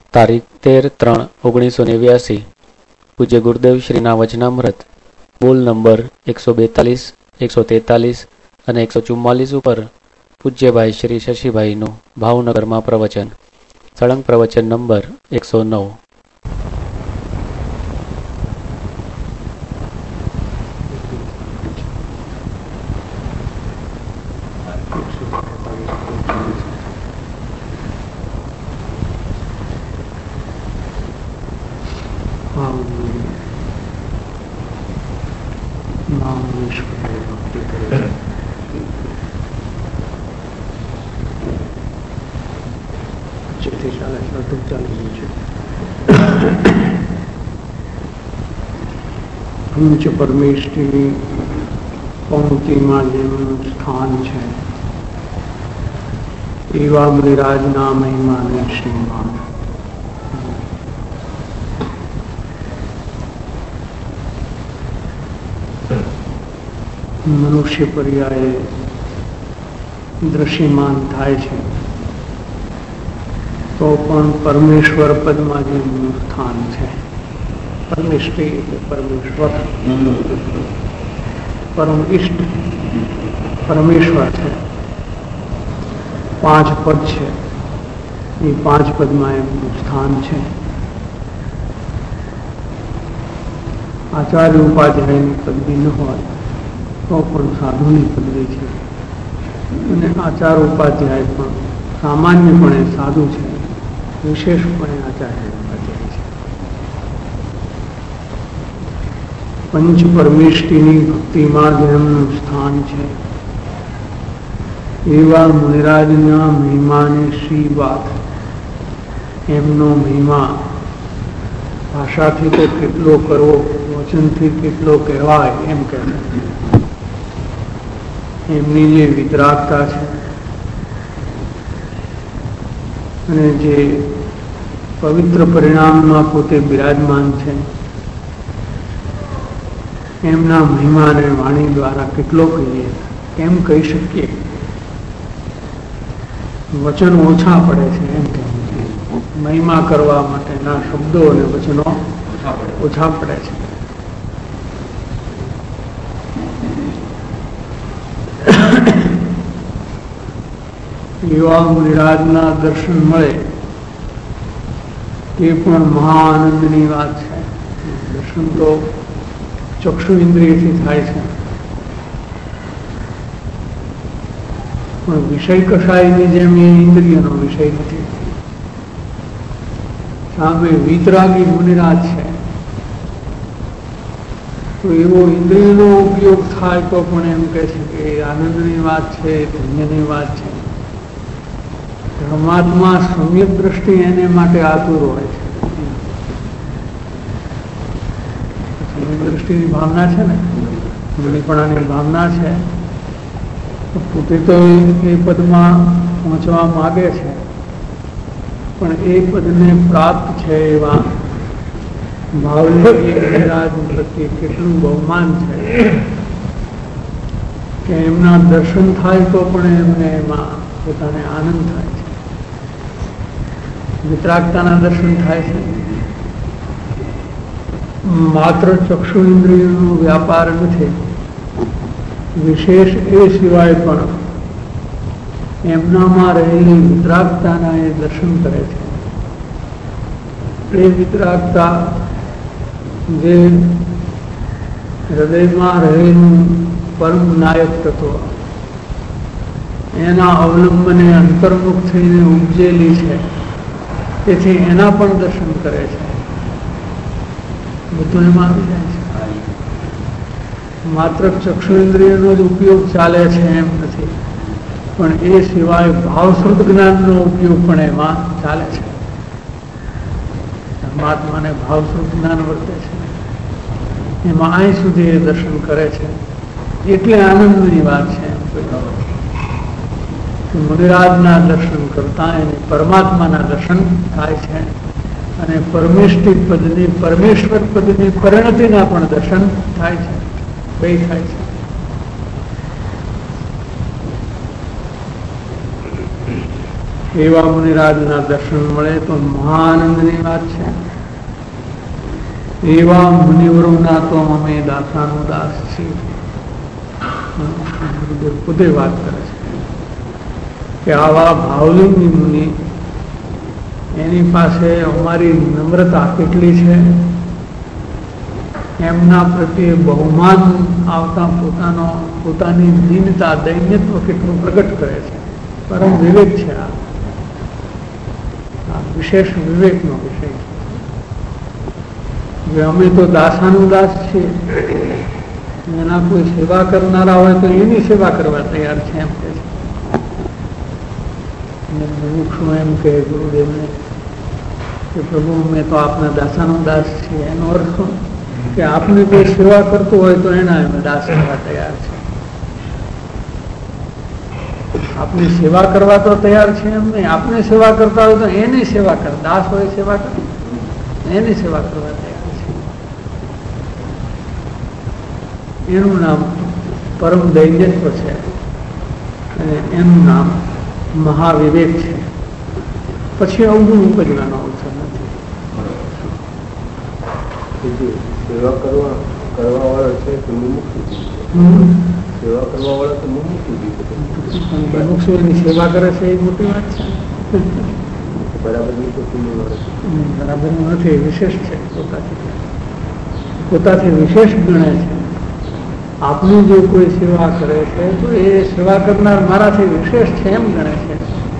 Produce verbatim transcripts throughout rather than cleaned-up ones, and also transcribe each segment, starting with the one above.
તારીખ તેર ત્રણ ઓગણીસો નેવ્યાસી પૂજ્ય ગુરુદેવ શ્રીના વચનામૃત બોલ નંબર એકસો બેતાલીસ એકસો તેતાલીસ અને એકસો ચુમ્માલીસ ઉપર પૂજ્યભાઈ શ્રી શશીભાઈનું ભાવનગરમાં પ્રવચન. સળંગ પ્રવચન નંબર એકસો નવ. પંચ પરમેષ્ઠીની પંક્તિમાં જેમનું સ્થાન છે એવા મૃરાજના મહિમાને શ્રીમાન. મનુષ્ય પર્યાયે દ્રશ્યમાન થાય છે તો પણ પરમેશ્વર પદમાં જેમનું સ્થાન છે. પરમેષ્ઠી એટલે પરમેશ્વર, પરમ ઇષ્ટ પરમેશ્વર છે. પાંચ પદ છે, એ પાંચ પદમાં એમનું સ્થાન છે. આચાર્ય ઉપાધ્યાયની પદવી ન હોય તો પણ સાધુની પદવી છે, અને આચાર્ય ઉપાધ્યાય પણ સામાન્યપણે સાધુ છે, વિશેષપણે આચાર્ય ઉપાધ્યાય છે. પંચ પરમેષ્ઠીની ભક્તિમાં જેમનું સ્થાન છે એવા મુનિરાજના મહિમાને શ્રી વાત. એમનો મહિમા ભાષાથી તો કેટલો કરવો, વચનથી કેટલો કહેવાય એમ કહેવાય. એમની જે વિતરાગતા છે અને જે પવિત્ર પરિણામમાં પોતે બિરાજમાન છે, એમના મહિમાને વાણી દ્વારા કેટલો કહીએ, કેમ કહી શકીએ. વચન ઓછા પડે છે એમ કહેવું છે. મહિમા કરવા માટેના શબ્દો અને વચનો ઓછા પડે છે. એવા મુનિરાજના દર્શન મળે તે પણ મહા આનંદની વાત છે. દર્શન તો ચક્ષુ ઇન્દ્રિયથી થાય છે, પણ વિષય કશાયની જેમ એ ઇન્દ્રિયનો વિષય નથી. સામે વિતરાગી મુનિરાજ છે તો એવો ઇન્દ્રિયનો ઉપયોગ થાય તો પણ એમ કહે છે કે આનંદની વાત છે, ધન્યની વાત છે. પરમાત્મા સમ્યક દ્રષ્ટિ એને માટે આતુર હોય છે. દ્રષ્ટિની ભાવના છે ને, મુનિપણાની ભાવના છે, પોતે તો એ પદમાં પહોંચવા માગે છે, પણ એ પદને પ્રાપ્ત છે એવા ભાવને રાજ પ્રત્યે કેટલું બહુમાન છે કે એમના દર્શન થાય તો પણ એમને એમાં પોતાને આનંદ થાય છે. વિતરાગતાના દર્શન થાય છે. માત્ર ચક્ષુ ઇન્દ્રિયનો વ્યાપાર નથી, વિશેષ એ સિવાય પણ એમનામાં રહેલી વિતરાગતાના એ દર્શન કરે છે. એ વિતરાગતા જે હૃદયમાં રહેલું પરમ નાયક તત્વ, એના અવલંબને અંતર્મુખ થઈને ઉપજેલી છે, તેથી એના પણ દર્શન કરે છે. બધું એમાં આવી જાય છે. માત્ર ચક્ષુ ઇન્દ્રિયનો જ ઉપયોગ ચાલે છે એમ નથી, પણ એ સિવાય ભાવશ્રુત જ્ઞાનનો ઉપયોગ પણ એમાં ચાલે છે. પરમાત્માને ભાવશ્રુત જ્ઞાન વર્તે છે, એમાં અહીં સુધી એ દર્શન કરે છે. એટલે આનંદની વાત છે. મુનિરાજના દર્શન કરતા એને પરમાત્માના દર્શન થાય છે, અને પરમેષ્ઠી પદની પરમેશ્વર પદની પરિણતિના પણ દર્શન થાય છે. બે થાય છે. એવા મુનિરાજના દર્શન મળે તો મહાનંદની વાત છે. એવા મુનિવરોના તો અમે દાસાનો દાસ છીએ. ગુરુદેવ પોતે વાત કરે છે કે આવા ભાવલિંગી મુનિ, એની પાસે અમારી નમ્રતા કેટલી છે. એમના પ્રત્યે બહુમાન આવતા પોતાનો પોતાની દીનતા, દૈન્યત્વ કેટલું પ્રગટ કરે છે. પરમ વિવેક છે. આ વિશેષ વિવેકનો વિષય છે. અમે તો દાસાનું દાસ છીએ, એના કોઈ સેવા કરનારા હોય તો એની સેવા કરવા તૈયાર છે એમ કે છે. મુમુક્ષુ એમ કે ગુરુદેવને કે પ્રભુ અમે તો આપના દાસાનો દાસ છીએ. એનો અર્થ શું કે આપની કોઈ સેવા કરતું હોય તો એના અમે દાસ કરવા તૈયાર છે. આપની સેવા કરવા તો તૈયાર છે એમ નહીં, આપને સેવા કરતા હોય તો એની સેવા કર, દાસ હોય સેવા કર, એની સેવા કરવા તૈયાર છે. એનું નામ પરમ દૈન્યત્વ છે અને એનું નામ મહાવિવેક છે. પછી અવગુણ ઉપજવાનો અવસર નથી. સેવા કરવા કરવા વાળા છે તો મુમુક્ષુ, સેવા કરવા વાળા તો મુમુક્ષુ મુમુક્ષુની સેવા કરે છે એ મોટી વાત છે. બરાબર બરાબર નથી, વિશેષ છે. પોતાથી પોતાથી વિશેષ ગણે છે. આપની જે કોઈ સેવા કરે છે તો એ સેવા કરનાર મારાથી વિશેષ છે એમ ગણે છે.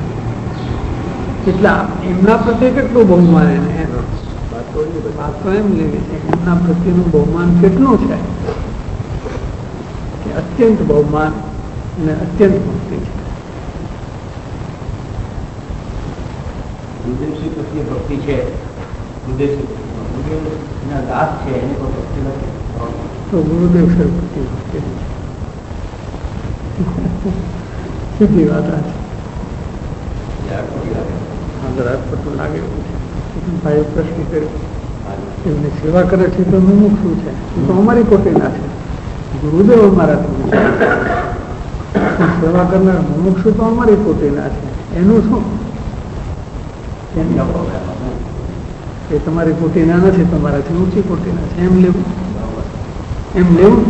એટલે એમના પ્રત્યે કેટલું બહુમાન, એને વાત તો એમ લેવી છે એમના પ્રત્યેનું બહુમાન કેટલું છે કે અત્યંત બહુમાન અને અત્યંત ભક્તિ છે. ગુરુદેવશ્રી પ્રત્યે ભક્તિ છે, ગુરુદેવશ્રી દાસ છે, એને કોઈ ભક્તિ નથી તો ગુરુદેવ શ્રી પ્રત્યે ભક્તિ સીધી વાત આ છે. રાજપટું લાગે એવું છે. ભાઈ પ્રશ્ન કર્યો, એમની સેવા કરે છે તો મુમુક્ષુ છે, તો અમારી કોટીના છે. ગુરુદેવ અમારાથી સેવા કરનાર મુમુક્ષુ તો અમારી કોટીના છે. એનું શું? એ તમારી કોટીના નથી, તમારાથી ઊંચી કોટીના છે એમ લેવું, એમ લેવું.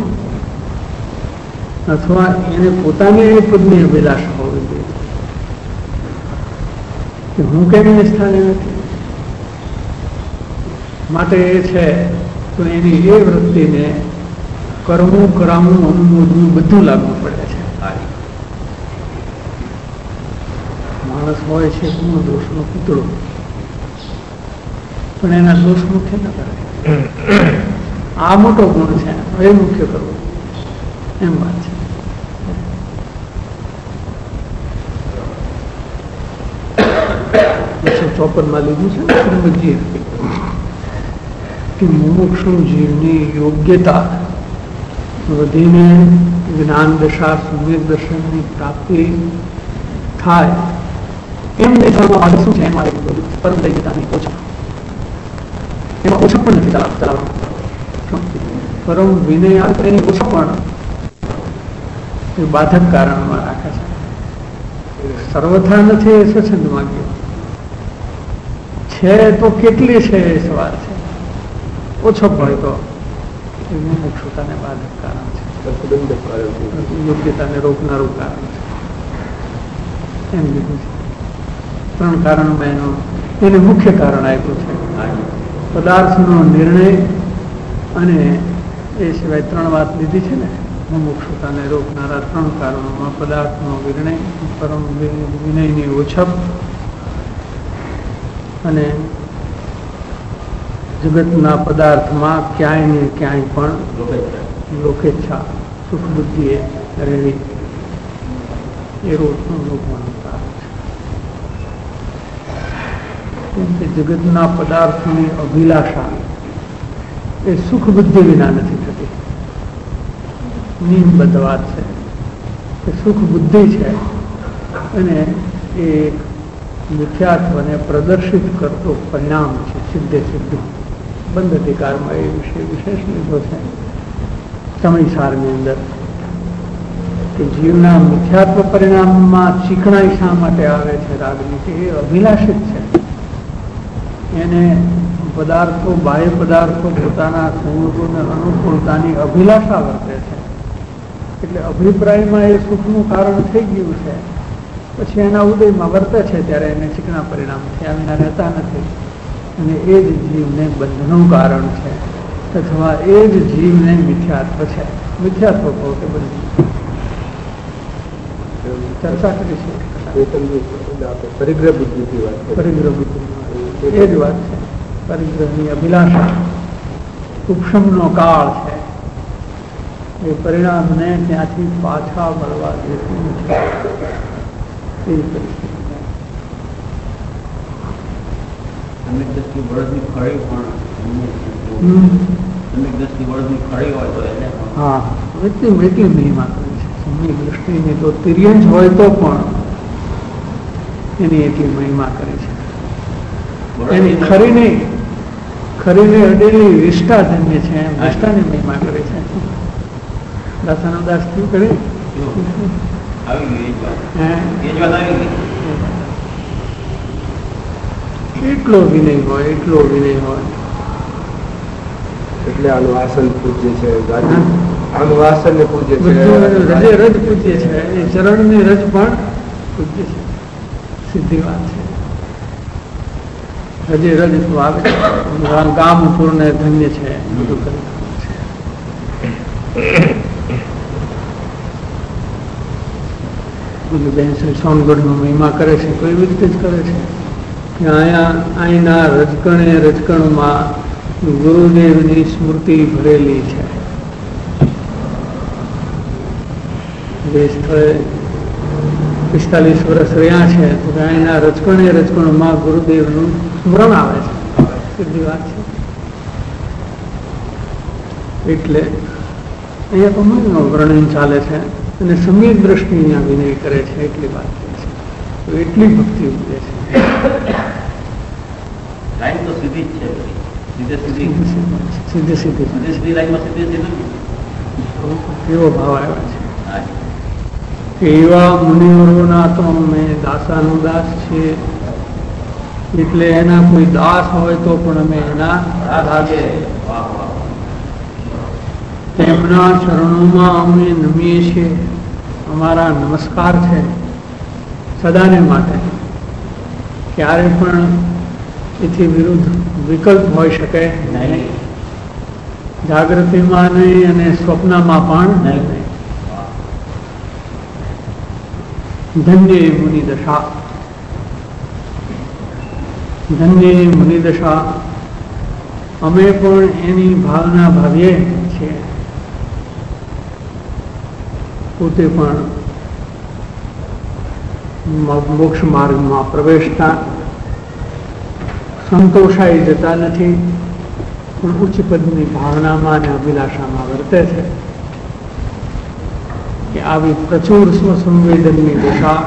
અથવા એને પોતાની એ પદની અભિલાષા હોવી જોઈએ કે હું કેમ એ સ્થાને નથી. માટે એ છે તો એની એ વૃત્તિને કરવું, કરાવવું, અનુમોદવું બધું લાગવું પડે છે. માણસ હોય છે ગુણ દોષનો પૂતળો, પણ એના દોષ મુખ્ય ન કરે. આ મોટો ગુણ છે, એ મુખ્ય કરવો એમ વાત છે. બસો ચોપન માં લીધું છે શ્રીમદજી કે મુમુક્ષુ જીવની યોગ્યતા વધીને જ્ઞાન દશા, સમ્યક દર્શનની પ્રાપ્તિ થાય એમ દેખાડવા શું છે એમાં પરમ દૈન્યતાની ઓછા, એમાં ઓછા પણ નથી ચલાવવાનું. પરમ વિનય એની ઓછા પણ એ બાધક કારણમાં રાખે છે. સર્વથા નથી એ સ્વચ્છંદમાં ગયો છે તો કેટલી છે એ સવાલ છે. ઓછો હોય તો એ મુમુક્ષુતાને બાધક કારણ છે, યોગ્યતાને રોકનારું કારણ છે એમ લીધું છે. ત્રણ કારણમાં એનો એને મુખ્ય કારણ આપ્યું છે. પદાર્થનો નિર્ણય અને એ સિવાય ત્રણ વાત લીધી છે ને મુમુક્ષુતાને રોકનારા ત્રણ કારણોમાં પદાર્થનો નિર્ણય, પરમ વિનયની ઓછપ અને જગતના પદાર્થમાં ક્યાંય ને ક્યાંય પણ લોકેચ્છા, સુખ બુદ્ધિએ રહેવી એ રોજનું રોકવાનું કારણ છે. કેમ કે જગતના પદાર્થોની અભિલાષા એ સુખ બુદ્ધિ વિના નથી થતી. નિયમબદ્ધ વાત છે કે સુખ બુદ્ધિ છે અને એ મિથ્યાત્વને પ્રદર્શિત કરતો પરિણામ છે. સિદ્ધે સિદ્ધું બંધ અધિકારમાં એ વિશે વિશેષ લીધો છે સમયસારની અંદર કે જીવના મિથ્યાત્વ પરિણામમાં ચીકણાઈ શા માટે આવે છે રાગની, કે એ અભિલાષિત છે. એને પદાર્થો, બાહ્ય પદાર્થો પોતાના સંયોગોને અનુકૂળતાની અભિલાષા વર્તે છે. એટલે અભિપ્રાયમાં એ સુખનું કારણ થઈ ગયું છે, પછી એના ઉદયમાં વર્તે છે ત્યારે એને ચીકણા પરિણામ થયા વિના રહેતા નથી. અને એ જ જીવને બંધનું કારણ છે, અથવા એ જ જીવને મિથ્યાત્વ છે. મિથ્યાત્વ કહો કે બંધ ચર્ચા કરીશું. પરિગ્રહ બુદ્ધિથી વાત પરિગ્રહ બુદ્ધિ એ જ વાત છે. પરિગ્રહની અભિલાષા ઉપશમનો કાળ છે. એ પરિણામને ત્યાંથી પાછા મળવા દેતું નથી. એ પરિસ્થિતિ તમે દસની બળદની ખડી પણ દસની બળદની ખડી હોય તો એને હા એટલી એટલી મહિમા કરી છે. સમય દ્રષ્ટિની તો તિર્યંશ હોય તો પણ એની એટલી મહિમા કરી છે. એની ખરીને ખરીને અડેલી વિષ્ઠા ધન્ય છે, એમ વિષ્ઠાની મહિમા કરે છે. દાસાનો દાસ થયું કરે એટલો વિનય હોય, એટલો વિનય હોય. એટલે આનું આસન પૂજ્ય છે, આનું આસન ને પૂજ્ય છે, રજે રજ પૂજ્ય છે, એ ચરણની રજ પણ પૂજ્ય છે. સીધી વાત છે. રજે રજ આવે છે, ગામ પૂર્ણ ધન્ય છે, બધું કરી છે. બેન સોનગઢનો મહિમા કરે છે તો એવી રીતે જ કરે છે કે અહીંયા અહીંના રજકણે રજકણમાં ગુરુદેવની સ્મૃતિ ભરેલી છે. જે સ્થળે પિસ્તાલીસ વર્ષ રહ્યા છે તો અહીંના રજકણે રજકણમાં ગુરુદેવનું સ્મરણ આવે છે. સીધી વાત છે. એટલે અહીંયા તો મનનું વર્ણન ચાલે છે અને સમ્યક દ્રષ્ટિ અહીંયા વિનય કરે છે. એટલી વાત છે. તો એટલી ભક્તિ ઉપજે છે. લાઈન તો સીધી જ છે, સીધે સીધી સીધી સીધી સીધી સીધી લાઈનમાં સીધી સીધું એવો ભાવ આવ્યા છે કે એવા મુનિવરોના તો અમે દાસાનો દાસ છીએ. એટલે એના કોઈ દાસ હોય તો પણ અમે એના દાસ છીએ. તેમના ચરણોમાં અમે નમીએ છીએ. અમારા નમસ્કાર છે સદાને માટે. ક્યારે પણ એથી વિરુદ્ધ વિકલ્પ હોઈ શકે નહીં. જાગૃતિમાં નહીં અને સ્વપ્નમાં પણ નહીં. ધન્ય મુનિ દશા, ધન્ય મુનિ દશા. અમે પણ એની ભાવના ભાવીએ છીએ. પોતે પણ મોક્ષ માર્ગમાં પ્રવેશતા સંતોષાઈ જતા નથી, પણ ઉચ્ચ પદની ભાવનામાં અને અભિલાષામાં વર્તે છે. કે આવી પ્રચુર સ્વસંવેદનની દશા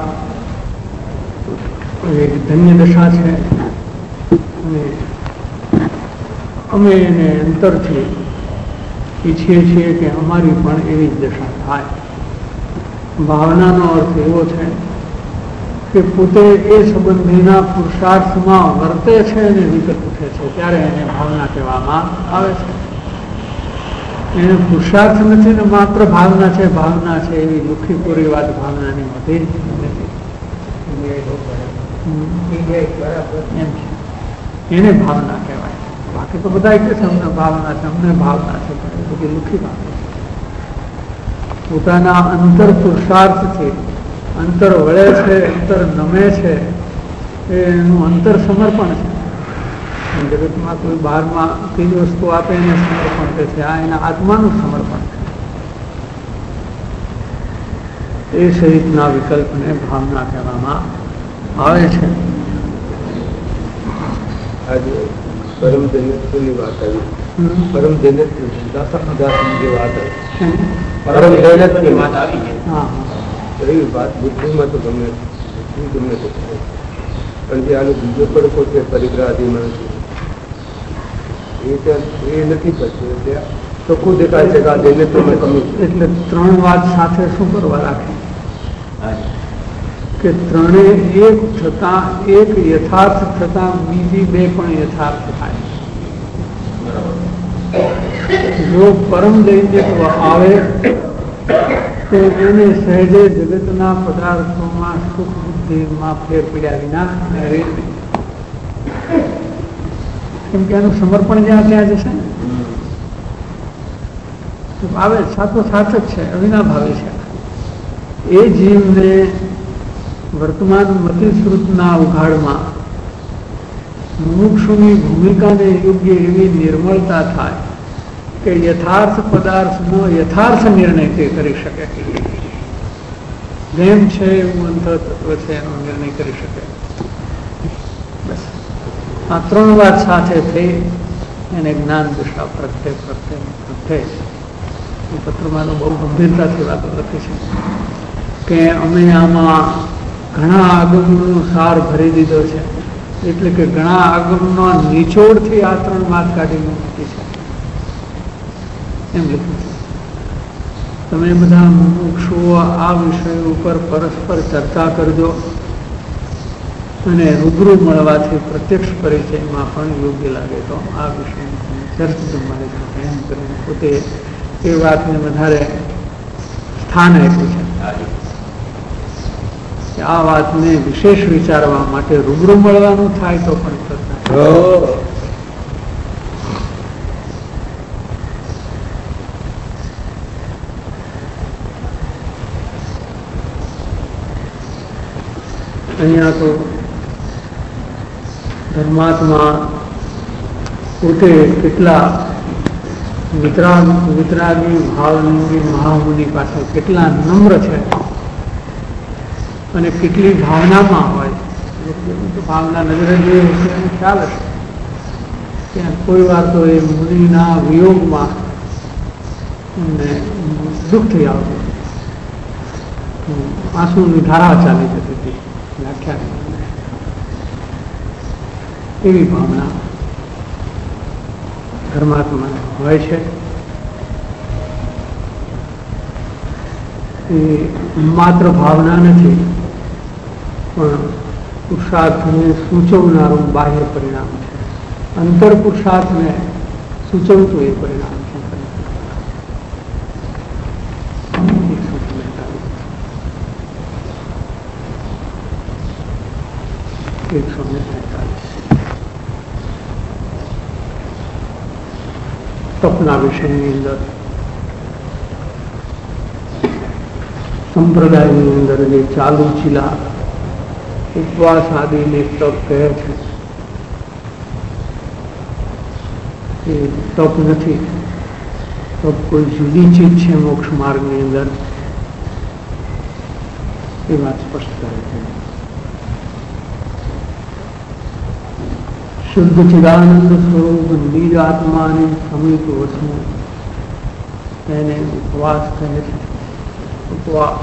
એક ધન્ય દશા છે. અને અમે એને અંતરથી ઈચ્છીએ છીએ કે અમારી પણ એવી જ દશા થાય. ભાવનાનો અર્થ એવો છે કે પોતે એ સંબંધીના પુરુષાર્થમાં વર્તે છે અને વિકટ ઉઠે છે ત્યારે એને ભાવના કહેવામાં આવે છે. એને પુરુષાર્થ નથી ને માત્ર ભાવના છે ભાવના છે એવી દુઃખી પૂરી વાત ભાવનાની હોતી નથી. એને ભાવના કહેવાય. બાકી તો બધા કે છે અમને ભાવના છે, અમને ભાવના છે, પણ એ બધી દુઃખી વાત છે. પોતાના અંતર પુરુષાર્થથી અંતર વળે છે, અંતર નમે છે, એનું અંતર સમર્પણ છે. જગતમાં કોઈ બહારમાં ત્રીજ વસ્તુ આપે એને સમર્પણ કહે છે. આ એના આત્માનું સમર્પણ છે. એ સહિતના વિકલ્પને ભાવના કહેવામાં આવે છે. આજે પરમ જનત્વની વાત આવી. પરમ જનત દાસાનો દાસની જે વાત આવી, પરમ જનતની વાત આવી છે. હા એવી વાત બુદ્ધિમાં તો ગમે ગમે તો પણ જે આનો બીજો પડકો છે પરિગ્રહ આદિમાં એ ત્યાં એ નથી પડતું. એટલે ચોખ્ખું દેખાય છે કે આ દેનેત્રમાં કમી છે. એટલે ત્રણ વાત સાથે શું કરવા રાખી હાજી. કે ત્રણે એક થતા એક યથાર્થ થતા બીજી બે પણ યથાર્થ થાય. જો પરમ દૈન્યત્વ આવે તો એને સહેજે જગતના પદાર્થોમાં સુખ બુદ્ધિમાં ફેર પડ્યા વિના રહે નહીં. કેમ કે એનું સમર્પણ જ્યાં ત્યાં જશે ને આવે સાચો સાચ જ છે, અવિનાભાવી છે. એ જીવને વર્તમાન મતિશ્રુતના ઉઘાડમાં મુમુક્ષુની ભૂમિકાને યોગ્ય એવી નિર્મળતા થાય કે યથાર્થ પદાર્થનો યથાર્થ નિર્ણય તે કરી શકે. જેમ છે એવું અંતર તત્વ છે એનો નિર્ણય કરી શકે. બસ આ ત્રણ વાત સાથે થઈ એને જ્ઞાન દિશા પ્રત્યે પ્રત્યે પ્રત્યે એ પત્રમાં બહુ ગંભીરતાથી વાતો લખી છે કે અમે આમાં ઘણા આગમનો સાર ભરી દીધો છે. એટલે કે ઘણા આગમનો નિચોડથી આ ત્રણ વાત કાઢીને મૂકી છે એમ લખ્યું છે. તમે બધા મુમુક્ષુઓ આ વિષય ઉપર પરસ્પર ચર્ચા કરજો અને રૂબરૂ મળવાથી પ્રત્યક્ષ પરિચયમાં પણ યોગ્ય લાગે તો આ વિષયની ચર્ચા તમારી સાથે એમ કરીને પોતે એ વાતને વધારે સ્થાન આપ્યું છે કે આ વાતને વિશેષ વિચારવા માટે રૂબરૂ મળવાનું થાય તો પણ ચર્ચા. અહીંયા તો ધર્માત્મા પોતે કેટલા વિતરાગ વિતરાગી ભાવની મહામુનિ પાસે કેટલા નમ્ર છે અને કેટલી ભાવનામાં હોય. ભાવના નજરે જોઈએ છે એને ખ્યાલ હશે ત્યાં કોઈ વાર તો એ મુનિના વિયોગમાં એમને દુઃખ થઈ આવતું, આંસુની ધારા ચાલી જતી હતી વ્યાખ્યા. એવી ભાવના ધર્માત્માને હોય છે. એ માત્ર ભાવના નથી પણ પુરુષાર્થને સૂચવનારું બાહ્ય પરિણામ છે. અંતર પુરુષાર્થને સૂચવતું એ પરિણામ છે. એકસો ને તેતાલીસ તપના વિષયની અંદર સંપ્રદાયની અંદર જે ચાલુ ચીલા ઉપવાસ આદિને તપ કહે છે એ તપ નથી. તપ કોઈ જુદી ચીજ છે મોક્ષ માર્ગની અંદર એ વાત સ્પષ્ટ કરે છે. શુદ્ધ ચિદાનંદ સ્વરૂપ નિજ આત્માને સમીપ વસવું એને ઉપવાસ કહે છે. ઉપવાસ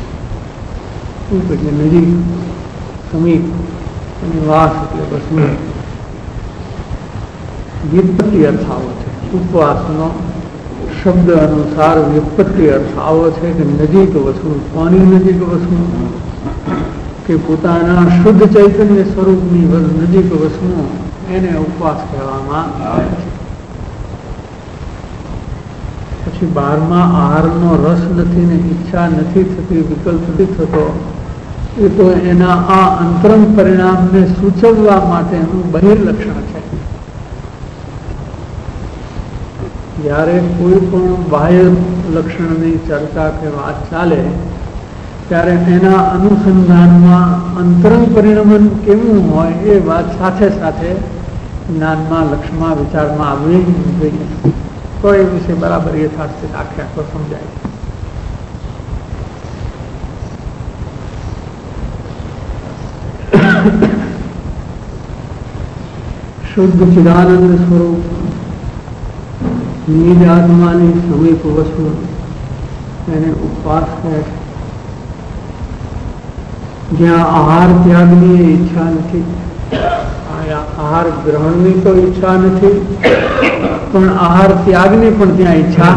એટલે નજીક, સમીપ અને વાસ એટલે વસવું. વ્યુત્પત્તિ અર્થ આવો છે. ઉપવાસનો શબ્દ અનુસાર વ્યુત્પત્તિ અર્થ આવો છે કે નજીક વસવું. કોની નજીક વસવું? કે પોતાના શુદ્ધ ચૈતન્ય સ્વરૂપની નજીક વસવું એને ઉપવાસ કહેવામાં આવે છે. પછી બહારમાં આહારનો રસ નથી ને ઈચ્છા નથી થતી, વિકલ્પ નથી થતો, એ તો એના આ અંતરંગ પરિણામને સૂચવવા માટેનું બહિર્લક્ષણ છે. જ્યારે કોઈ પણ બાહ્ય લક્ષણની ચર્ચા કે વાત ચાલે ત્યારે એના અનુસંધાનમાં અંતરંગ પરિણમન કેવું હોય એ વાત સાથે સાથે જ્ઞાનમાં, લક્ષ્યમાં, વિચારમાં આવવી જોઈએ. તો એ વિશે બરાબર યથાર્થ આખે આખો સમજાય. શુદ્ધ ચિદાનંદ સ્વરૂપ નિજ આત્માની સમીપ વસવું એને ઉપવાસ કહે છે. જ્યાં આહાર ત્યાગની ઈચ્છા નથી, આહાર ગ્રહણની તો ઈચ્છા નથી પણ આહાર ત્યાગની પણ ત્યાં ઈચ્છા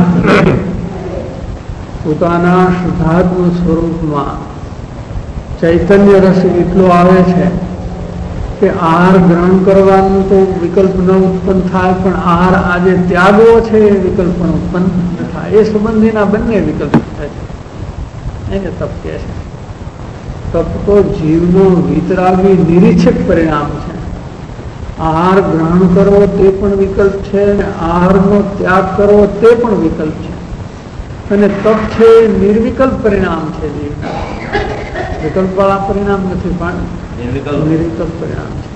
પોતાના શુદ્ધાત્મ સ્વરૂપમાં ચૈતન્ય રસ એટલો આવે છે કે આહાર ગ્રહણ કરવાનું તો વિકલ્પ ન ઉત્પન્ન થાય, પણ આહાર આજે ત્યાગવો છે એ વિકલ્પ પણ ઉત્પન્ન ન થાય. એ સંબંધીના બંને વિકલ્પ થાય છે, એને તપ કહે છે. તપ તો જીવનો વિતરાગી નિરીક્ષક પરિણામ છે. આહાર ગ્રહણ કરવો તે પણ વિકલ્પ છે, આહારનો ત્યાગ કરવો તે પણ વિકલ્પ છે, અને તપ છે નિર્વિકલ્પ પરિણામ છે. જીવના વિકલ્પ વાળા પરિણામ નથી, પણ નિર્વિકલ્પ પરિણામ છે.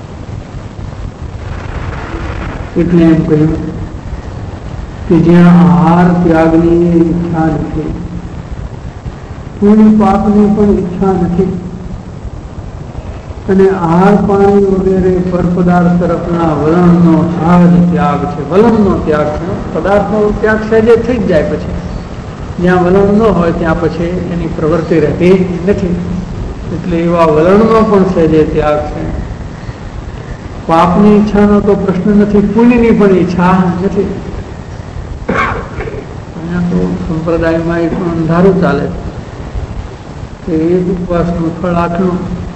એટલે એમ કહ્યું કે જ્યાં આહાર ત્યાગની ઈચ્છા નથી, પુણ્ય પાપની પણ ઈચ્છા નથી, અને આહાર પાણી વગેરે પર પદાર્થ તરફના વલણનો સહજ ત્યાગ છે. વલણનો ત્યાગ છે, પદાર્થનો ત્યાગ સહેજે થઈ જ જાય. પછી જ્યાં વલણ ન હોય ત્યાં પછી એની પ્રવૃત્તિ રહેતી નથી. એટલે એવા વલણનો પણ સહેજે ત્યાગ છે. પાપની ઈચ્છાનો તો પ્રશ્ન નથી, પુણ્યની પણ ઈચ્છા નથી. અહીંયા તો સંપ્રદાયમાં એટલું અંધારું ચાલે કે એક ઉપવાસનું ફળ આટલું.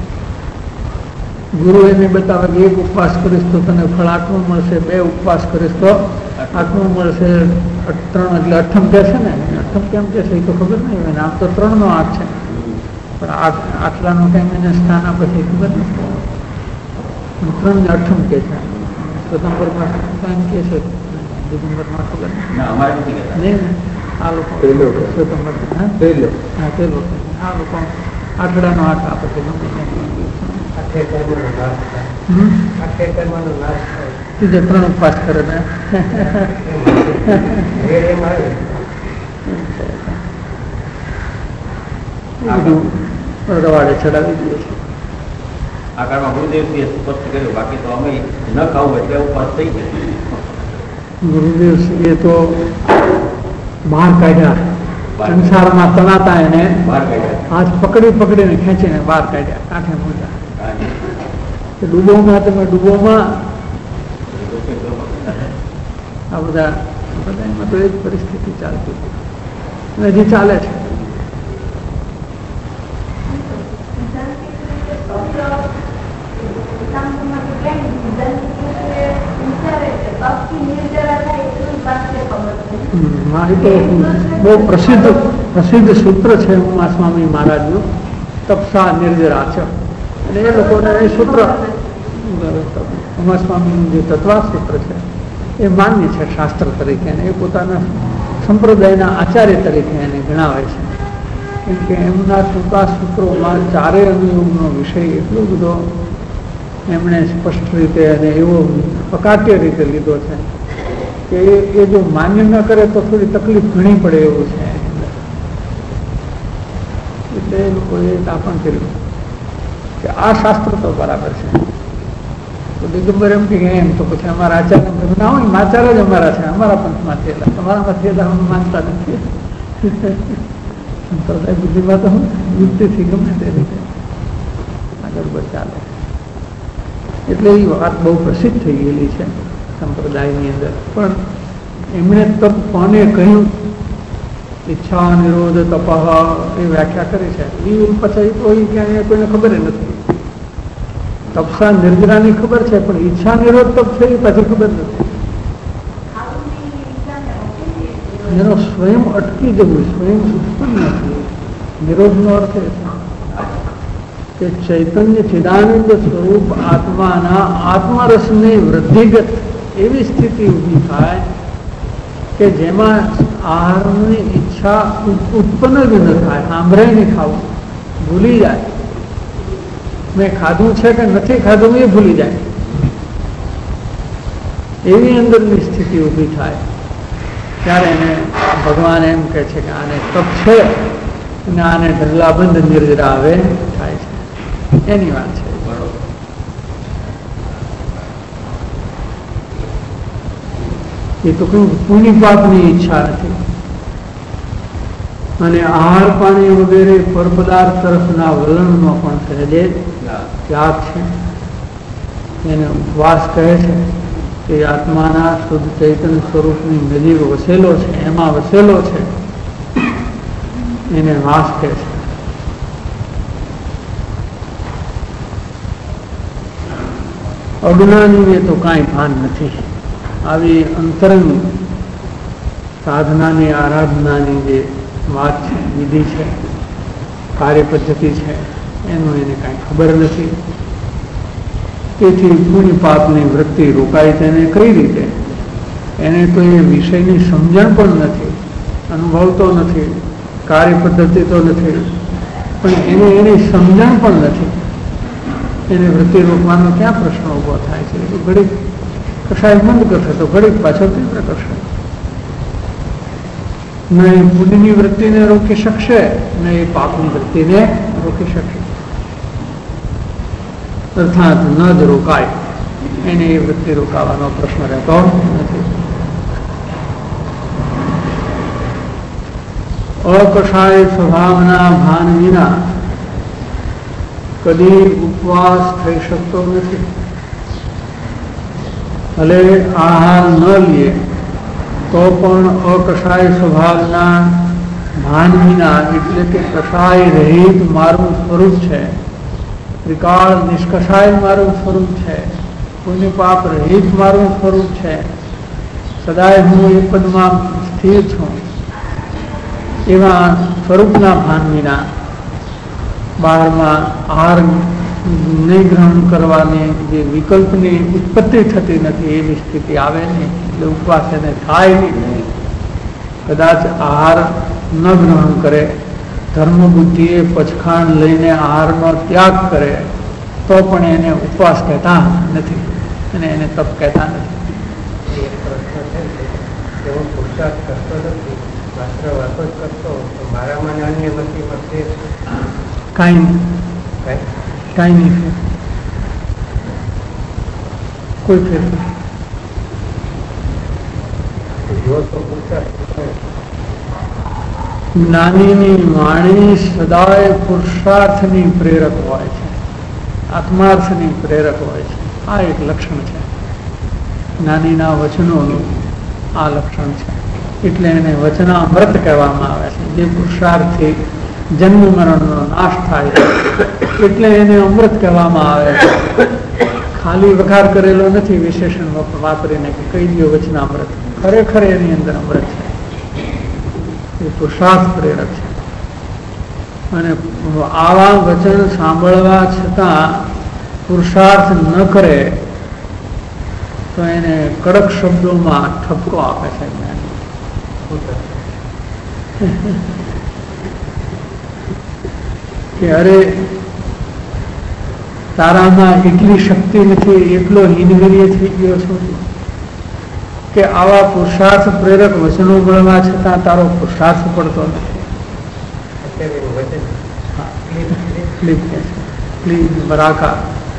ગુરુ એને બતાવે કે એક ઉપવાસ કરીશ તો તને ફળ આટલું મળશે, બે ઉપવાસ કરીશ તો આટલું મળશે. ત્રણ એટલે અઠમ કે છે ને, અઠમ કેમ કે છે એ તો ખબર નહીં હોય ને. આમ તો ત્રણ નો આઠ છે, પણ આટલાનું કેમ એને સ્થાન આપે છે ખબર નથી. ત્રણ ને અઠમ કે છે. સ્વતંત્રમાં એમ કે છે, ડિસેમ્બરમાં ખબર નહીં. આ લોકો સ્વતંત્ર હા તે લોકો આ લોકો આઠડાનો આઠ આપે છે. ત્રણ ઉપવાસ કરે ને રવાડે ચડાવી દઈએ છીએ. આ કાળમાં ગુરુદેવજીએ સ્પષ્ટ કર્યું, બાકી તો અમે ન ખાવું એટલે ઉપવાસ થઈ જાય. ગુરુદેવશ્રીએ તો બહાર કાઢ્યા, સંસારમાં તણાતા એને બહાર કાઢ્યા, હાથ પકડી પકડીને ખેંચીને બહાર કાઢ્યા, કાંઠે મોટા. ડૂબોમાં તમે ડૂબોમાં આ બધા બધામાં તો એ જ પરિસ્થિતિ ચાલતી અને હજી ચાલે છે. બહુ પ્રસિદ્ધ પ્રસિદ્ધ સૂત્ર છે ઉમા સ્વામી મહારાજનું, તપસા નિર્જરા છે. અને એ લોકોને એ સૂત્ર ઉમા સ્વામીનું જે તત્વા સૂત્ર છે એ માન્ય છે શાસ્ત્ર તરીકે, અને એ પોતાના સંપ્રદાયના આચાર્ય તરીકે એને ગણાવે છે. કેમ કે એમના ટૂંકા સૂત્રોમાં ચારે અનુયોગનો વિષય એટલો બધો એમણે સ્પષ્ટ રીતે અને એવો અકાટ્ય રીતે લીધો છે કે એ જો માન્ય ન કરે તો થોડી તકલીફ ઘણી પડે એવું છે. એટલે એ લોકોએ દાપણ કર્યું કે આ શાસ્ત્ર તો બરાબર છે. તો દિગંબર એમ કે એમ તો પછી અમારા આચાર્ય ના હોય, આચાર્ય જ અમારા છે, અમારા પંથમાં થયેલા, તમારામાં થયેલા અમે માનતા નથી. સંપ્રદાય બુદ્ધિમાં તો હું યુક્તિથી ગમે તે રીતે આગળ ચાલે. એટલે એ વાત બહુ પ્રસિદ્ધ થઈ ગયેલી છે સંપ્રદાયની અંદર. પણ એમણે તપ કોને કહ્યું, ઈચ્છા નિરોધ તપ એ વ્યાખ્યા કરી છે. એ પછી તો એ ક્યાંય કોઈને ખબર નથી. તપસા નિર્જરાની ખબર છે, પણ ઈચ્છા નિરોધ તપ છે એ પછી ખબર નથી. એનો સ્વયં અટકી જવું, સ્વયં ઉત્પન્ન નથી. નિરોધનો અર્થ એ છે કે ચૈતન્ય ચિદાનંદ સ્વરૂપ આત્માના આત્મરસની વૃદ્ધિગત એવી સ્થિતિ ઊભી થાય કે જેમાં આહારની ઈચ્છા ઉત્પન્ન જ ન થાય. સાંભળે નહીં, ખાવું ભૂલી જાય, મેં ખાધું છે કે નથી ખાધું એ ભૂલી જાય. એવી અંદરની સ્થિતિ ઊભી થાય ત્યારે એને ભગવાન એમ કહે છે કે આને તપ છે અને આને ઢગલાબંધ નિર્જરા આવે થાય છે. એની વાત છે. એ તો કહ્યું પુણ્ય પાપની ઈચ્છા નથી, અને આહાર પાણી વગેરે પર પદાર્થ તરફના વલણનો પણ સહેજે ત્યાગ છે. એને ઉપવાસ કહે છે. એ આત્માના શુદ્ધ ચૈતન્ય સ્વરૂપની નજીક વસેલો છે, એમાં વસેલો છે, એને વાસ કહે છે. અજ્ઞાનીને તો કાંઈ ભાન નથી. આવી અંતરંગ સાધનાની આરાધનાની જે વાત છે, વિધિ છે, કાર્ય પદ્ધતિ છે, એનું એને કાંઈ ખબર નથી. તેથી પુણ્ય પાપની વૃત્તિ રોકાય છે. એને કઈ રીતે? એને તો એ વિષયની સમજણ પણ નથી, અનુભવ તો નથી, કાર્ય પદ્ધતિ તો નથી, પણ એને એની સમજણ પણ નથી. એને વૃત્તિ રોકવાનો ક્યાં પ્રશ્ન ઉભો થાય છે? તો ઘડીક કશાય બંધ કરશે તો ઘડીક પાછળ તીવ્ર કરશે. ન એ પુણ્યની વૃત્તિને રોકી શકશે, ન એ પાપની વૃત્તિને રોકી શકશે. અર્થાત ન જ રોકાય, એને એ વૃત્તિ રોકાવાનો પ્રશ્ન રહેતો નથી. અકષાય સ્વભાવના ભાન વિના કદી ઉપવાસ થઈ શકતો નથી. ભલે આહાર ન લે તો પણ અકષાય સ્વભાવના ભાન વિના, એટલે કે કષાય રહિત મારું સ્વરૂપ છે, ત્રિકાળ નિષ્કષાય મારું સ્વરૂપ છે, પુણ્ય પાપ રહિત મારું સ્વરૂપ છે, સદાય હું એ પદમાં સ્થિર છું, એવા સ્વરૂપના ભાન વિના બહારમાં આહાર નહીં ગ્રહણ કરવાની જે વિકલ્પની ઉત્પત્તિ થતી નથી, એવી સ્થિતિ આવે નહીં. એટલે ઉપવાસ એને થાય નહીં. કદાચ આહાર ન ગ્રહણ કરે, ધર્મ બુદ્ધિએ પચખાણ લઈને આહારનો ત્યાગ કરે, તો પણ એને ઉપવાસ કહેતા નથી અને એને તપ કહેતા નથી. પુરુષાર્થ કરતો નથી, માત્ર વાતો જ કરતો, મારામાં અન્ય નથી વચ્ચે કાંઈ નહીં, કાંઈ નહીં ફેર, કોઈ ફેર નથી. જ્ઞાનીની વાણી સદાય પુરુષાર્થની પ્રેરક હોય છે, આત્માર્થની પ્રેરક હોય છે. આ એક લક્ષણ છે જ્ઞાનીના વચનોનું, આ લક્ષણ છે. એટલે એને વચનામૃત કહેવામાં આવે છે. જે પુરુષાર્થથી જન્મ મરણનો નાશ થાય છે, એટલે એને અમૃત કહેવામાં આવે છે. ખાલી વખાર કરેલો નથી વિશેષણ વાપરીને કે કહી દો વચનામૃત. ખરેખર એની અંદર અમૃત છે. એ પુરુષાર્થ પ્રેરક છે. અને આવા વચન સાંભળવા છતાં પુરુષાર્થ ન કરે તો એને કડક શબ્દોમાં ઠપકો આપે છે જ્ઞાની. કે અરે તારામાં એટલી શક્તિ નથી, એટલો હિનવીર્ય થઈ ગયો છો કે આવા પુરુષાર્થ પ્રેરક વચનો મળવા છતાં તારો પુરુષાર્થ પડતો નથી. બરાકા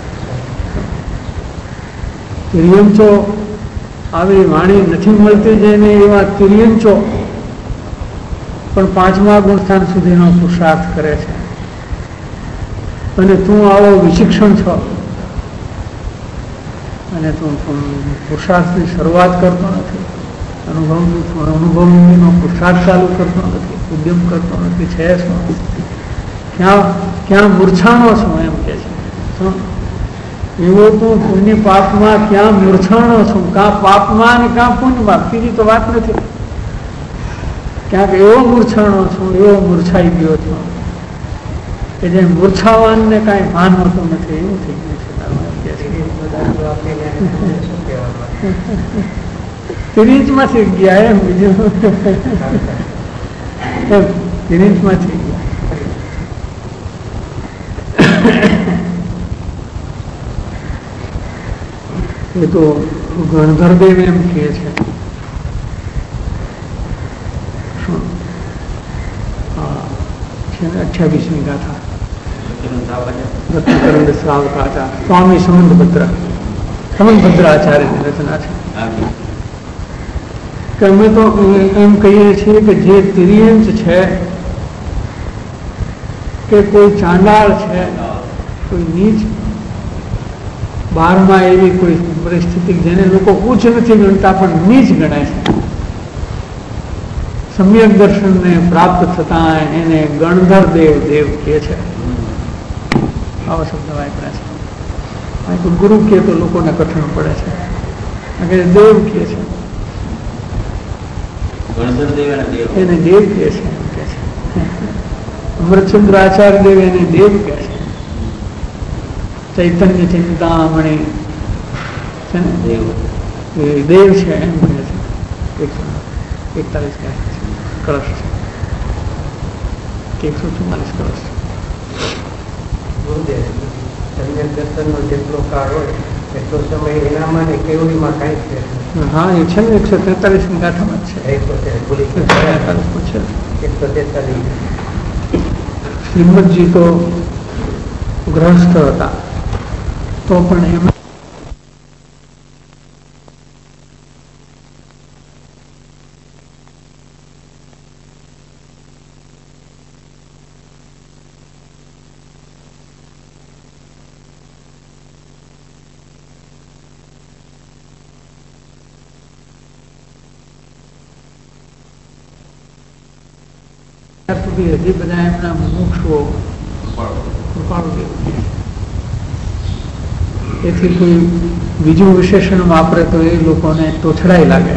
તિર્યંચો આવી વાણી નથી મળતી જેને, એવા તિર્યંચો પણ પાંચમા ગુણસ્થાન સુધીનો પુરુષાર્થ કરે છે. અને તું આવો વિશિક્ષણ છો અને તું પુરુષાર્થની શરૂઆત કરતો નથી, અનુભવ અનુભવનો પુરુષાર્થ ચાલુ કરતો નથી, ઉદ્યમ કરતો નથી. છે શું? ક્યાં ક્યાં મૂર્છાણો છું એમ કે છે. એવો તું પુણ્ય પાપમાં ક્યાં મૂર્છાણો છું? કાં પાપમાં ને કાં પુણ્યમાં, બીજી તો વાત નથી. ક્યાંક એવો મૂર્છાણો છું, એવો મૂર્છાઈ ગયો છું કે જે મૂર્છાવાનને કાંઈ ભાન હોતું નથી, એવું થઈ ગયું છે. તિરીંચમાંથી ગયા એમ, બીજું તિરીંચમાંથી ગયા. એ તો ગણધરદેવ એમ કહે છે. અઠ્યાવીસમી ગાથા રત્નકરંદ શ્રાવકાચાર સ્વામી સમંતભદ્ર સમંતભદ્રાચાર્યની રચના છે. કે અમે તો એમ કહીએ છીએ કે જે તિર્યંચ છે કે કોઈ ચાંડાળ છે, કોઈ નીચ બહારમાં એવી કોઈ પરિસ્થિતિ જેને લોકો ઉચ્ચ નથી ગણતા પણ નીચ ગણાય છે. સમ્યક દર્શનને પ્રાપ્ત થતા એને ગણધર દેવ દેવ કહે છે. આવા શબ્દ વાપર્યા છે. અહીં તો ગુરુ કહે તો લોકોને કઠણ પડે છે. આગળ દેવ કહે છે, એને દેવ કહે છે. અમૃતચંદ્ર આચાર્ય દેવ એને દેવ કહે છે. ચૈતન્ય ચિંતામણી છે ને એ દેવ છે એમ કહે છે. એકતાલીસ કહે છે કળશ છે, એકસો ચુમ્માલીસ કળશ છે. ગુરુદેવ સમ્યક દર્શનનો જેટલો કાળ હોય એટલો સમય એનામાં ને કેવડીમાં કાંઈ છે. હા એ છે ને એકસો તેતાલીસ ની ગાંઠામાં જ છે. એકસો ભૂલી તેતાલીસમાં છે. એકસો તેતાલીસ. શ્રીમદજી તો ગ્રહસ્થ હતા તો પણ એમ સુધી હજી બધા એમના મુમુક્ષુઓ કૃપાળુ. એથી કોઈ બીજું વિશેષણ વાપરે તો એ લોકોને તોછડાઈ લાગે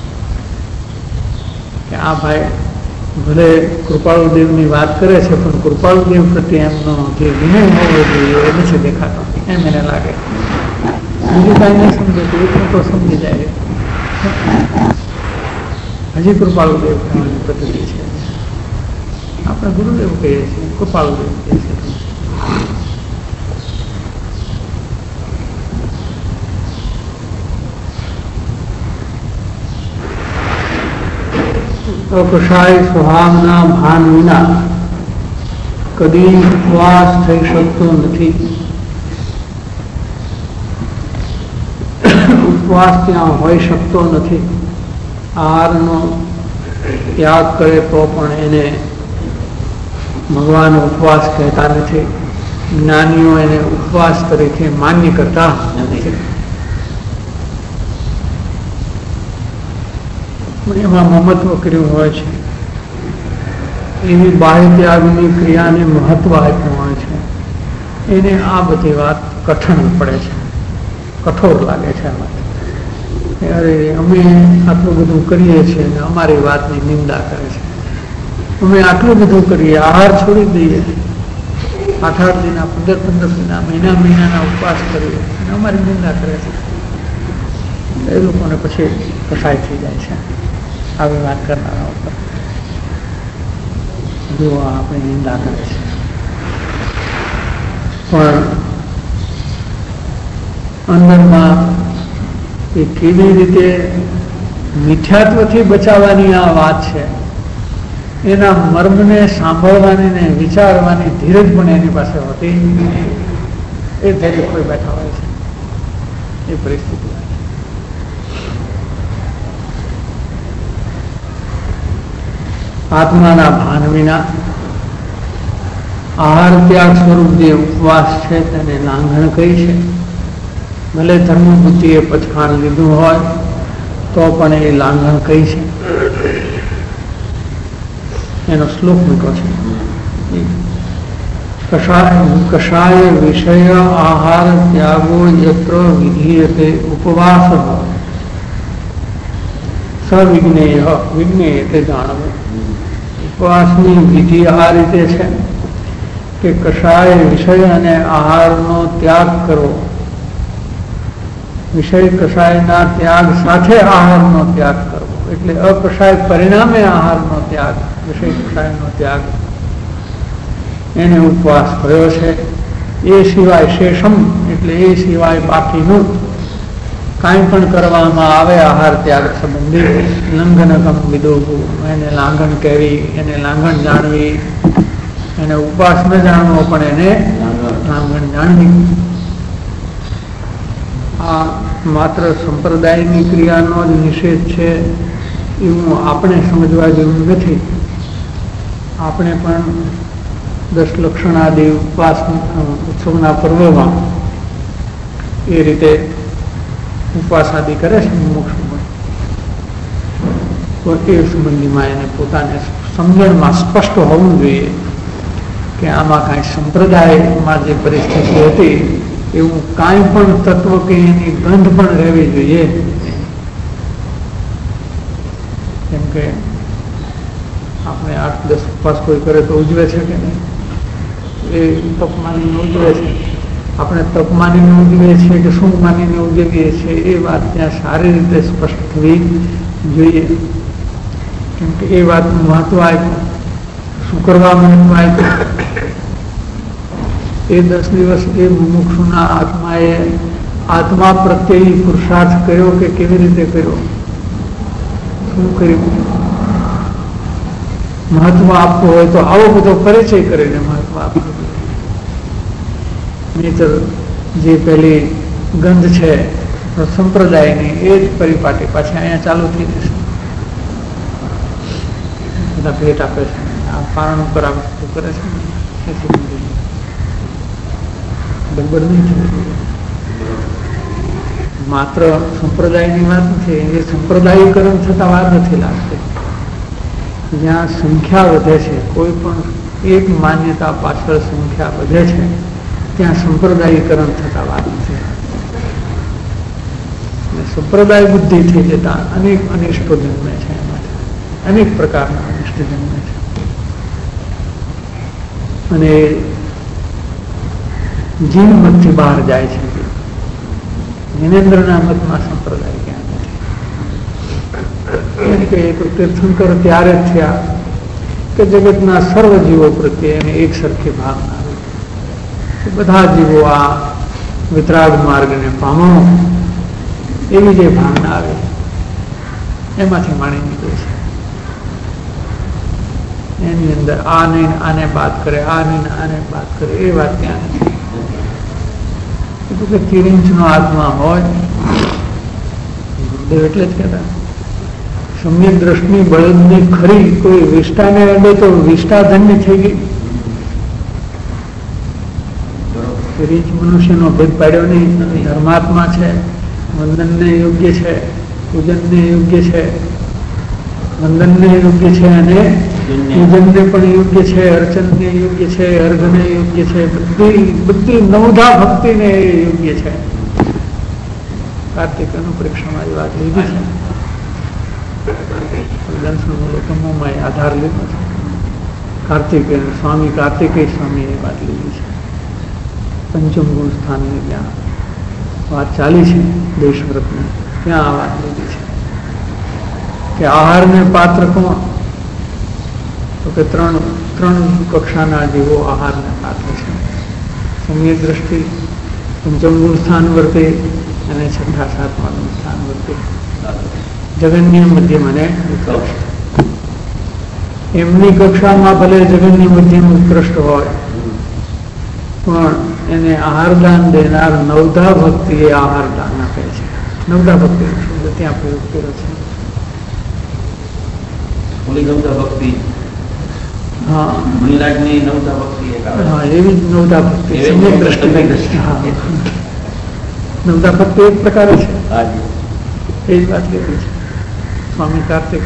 કે આ ભાઈ ભલે કૃપાળુદેવની વાત કરે છે પણ કૃપાળુદેવ પ્રત્યે એમનો જે વિનય હોવો જોઈએ એ નથી દેખાતો એમ એને લાગે. બીજું કાંઈ નહીં સમજે તો એટલું તો સમજી જાય હજી કૃપાળુદેવ કહેવાની પદ્ધતિ છે. આપણે ગુરુદેવ કહીએ છીએ, કૃપાળુદેવ કહીએ છીએ. અકશાય સ્વભાવના ભાન વિના કદી ઉપવાસ થઈ શકતો નથી. ઉપવાસ ત્યાં હોઈ શકતો નથી. આહારનો ત્યાગ કરે તો પણ એને ભગવાન ઉપવાસ કહેતા નથી. જ્ઞાનીઓ એને ઉપવાસ તરીકે માન્ય કરતા નથી. એમાં મમત્વ કર્યું હોય છે એવી બાહ્ય ત્યાગની ક્રિયાને મહત્વ આપ્યું હોય છે. એને આ બધી વાત કઠણ પડે છે, કઠોર લાગે છે. એમાં અરે અમે આટલું બધું કરીએ છીએ ને અમારી વાતની નિંદા કરે છે. અમે આટલું બધું કરીએ, આહાર છોડી દઈએ, આઠ આઠ દિના પંદર પંદર દિના મહિના મહિનાના ઉપવાસ કરીએ અને અમારી નિંદા કરે છે. એ લોકોને પછી કસાય થઈ જાય છે આવી વાત કરનારા ઉપર. જો આપણી નિંદા કરે છે પણ અંદરમાં એ કેવી રીતે મિથ્યાત્વથી બચાવવાની આ વાત છે એના મર્મને સાંભળવાની ને વિચારવાની ધીરજ પણ એની પાસે હોતી એ ધૈર્ય કોઈ બેઠા હોય છે એ પરિસ્થિતિ. આત્માના ભાન વિના આહાર ત્યાગ સ્વરૂપ જે ઉપવાસ છે તેને લાંઘણ કહી છે. ભલે ધર્મ બુદ્ધિએ પછાણ લીધું હોય તો પણ એ લાંઘણ કહી છે. એનો શ્લોક મૂક્યો છે. કષાય કષાય વિષય આહાર ત્યાગો યત્ર વિધીયતે ઉપવાસ સવિજ્ઞેય વિજ્ઞેયતે જાણવું. ઉપવાસની વિધિ આ રીતે છે કે કષાય વિષય અને આહારનો ત્યાગ કરવો. વિષય કષાયના ત્યાગ સાથે આહારનો ત્યાગ કરવો એટલે અકષાય પરિણામે આહારનો ત્યાગ, વિષય કષાયનો ત્યાગ, એને ઉપવાસ કર્યો છે. એ સિવાય શેષમ એટલે એ સિવાય બાકીનું કાંઈ પણ કરવામાં આવે આહાર ત્યાગ સંબંધી લંઘનકમ વિદોગું, એને લાંઘન કહેવી, એને લાંઘન જાણવી, એને ઉપવાસ ન જાણવો પણ એને લાંઘન જાણવી. આ માત્ર સંપ્રદાયની ક્રિયાનો જ નિષેધ છે એવું આપણે સમજવા જેવું નથી. આપણે પણ દસ લક્ષણાદિ ઉપવાસ ઉત્સવના પર્વમાં એ રીતે ઉપવાસ આદિ કરે છે મોક્ષ તો એ સંબંધીમાં એને પોતાને સમજણમાં સ્પષ્ટ હોવું જોઈએ કે આમાં કાંઈ સંપ્રદાયમાં જે પરિસ્થિતિ હતી એવું કાંઈ પણ તત્વ કે એની ગંધ પણ રહેવી જોઈએ. કેમ કે આપણે આઠ દસ ઉપવાસ કોઈ કરે તો ઉજવે છે કે નહીં, એ તપ માનીને ઉજવે છે. આપણે તપ માનીને ઉજવીએ છીએ કે શું માનીને ઉજવીએ છીએ એ વાત ત્યાં સારી રીતે સ્પષ્ટ થવી જોઈએ. કેમ કે એ વાતનું મહત્વ આપ્યું, શું કરવા મહત્વ આપ્યું. એ દસ દિવસ એ મુમુક્ષુના આત્માએ આત્મા પ્રત્યે પુરુષાર્થ કર્યો કે કેવી રીતે કર્યો, શું કર્યું. મહત્વ આપવું હોય તો આવો બધો પરિચય કરીને મહત્વ આપવું. નહીતર જે પેલી ગંધ છે સંપ્રદાયની એ જ પરિપાટી પાછી અહીંયા ચાલુ થઈ જશે. બધા ભેટ આપે છે, આ પારણ ઉપર આ વસ્તુ કરે છે, બરાબર નહીં થયું. માત્ર સંપ્રદાયની વાત નથી, એ સંપ્રદાયીકરણ થતા વાર નથી લાગતી. જ્યાં સંખ્યા વધે છે, કોઈ પણ એક માન્યતા પાછળ સંખ્યા વધે છે, ત્યાં સંપ્રદાયીકરણ થતા વાર નથી. સંપ્રદાય બુદ્ધિ થઈ જતા અનેક અનિષ્ટો જન્મે છે, એમાંથી અનેક પ્રકારના અનિષ્ટ જન્મે છે. અને જીન મતથી બહાર જાય છે. જીનેન્દ્રના મતમાં સંપ્રદાય ક્યાં નથી. એમ કે એક તીર્થંકર ત્યારે થયા કે જગતના સર્વ જીવો પ્રત્યે એને એક સરખી ભાવના આવી. બધા જીવો આ વિતરાગ માર્ગને પામો એવી જે ભાવના આવે એમાંથી માણી નીકળે છે. એની અંદર આને આને બાદ કરે, આને આને બાદ કરે એ વાત ત્યાં નથી. કે તિરિંચ નો આત્મા હોય ગુરુદેવ એટલે જ કહેતા સમ્યક દ્રષ્ટિ બળદની ખરી કોઈ વિષ્ટાને અડે તો વિષ્ટા ધન્ય થઈ ગઈ. તિરિંચ મનુષ્યનો ભેદ પાડ્યો નહીં. ધર્માત્મા છે, વંદનને યોગ્ય છે, પૂજનને યોગ્ય છે, વંદનને યોગ્ય છે અને પૂજનને પણ યોગ્ય છે, અર્ચનને યોગ્ય છે, અર્ઘને યોગ્ય છે, બધી બધી નવધા ભક્તિને યોગ્ય છે. કાર્તિક અનુપ્રેક્ષામાં એ વાત લીધી છે. દંશમૂલકમોમાં આધાર લીધો છે. કાર્તિક સ્વામી કાર્તિકેય સ્વામી એ વાત લીધી છે. પંચમ ગુણ સ્થાનની ત્યાં વાત ચાલી છે દેશવ્રતની, ત્યાં આ વાત લીધી છે કે આહારને પાત્ર કોણ, તો કે ત્રણ ત્રણ કક્ષાના જીવો આહારને પાત્ર છે. સમ્યક દ્રષ્ટિ, પંચમ ગુણ સ્થાન વર્તે અને છઠ્ઠા સાતમા ગુણ સ્થાન વર્તે. જગન્ય મધ્યમ અને ઉત્કૃષ્ટ. એમની કક્ષામાં ભલે જગન્ય મધ્યમ ઉત્કૃષ્ટ હોય પણ એને આહારદાન દેનાર નવધા ભક્તિ એ આહારદાન આપે છે. નવધા ભક્તિ શબ્દ ત્યાં પ્રયોગ કર્યો છે. ભક્તિ હા મુનિરાજની નવધા ભક્તિ હા એવી જ નવધા ભક્તિ સમ્યક દ્રષ્ટિ. હા નવધા ભક્તિ એક પ્રકારે છે. એ જ વાત લીધી છે સ્વામી કાર્તિક.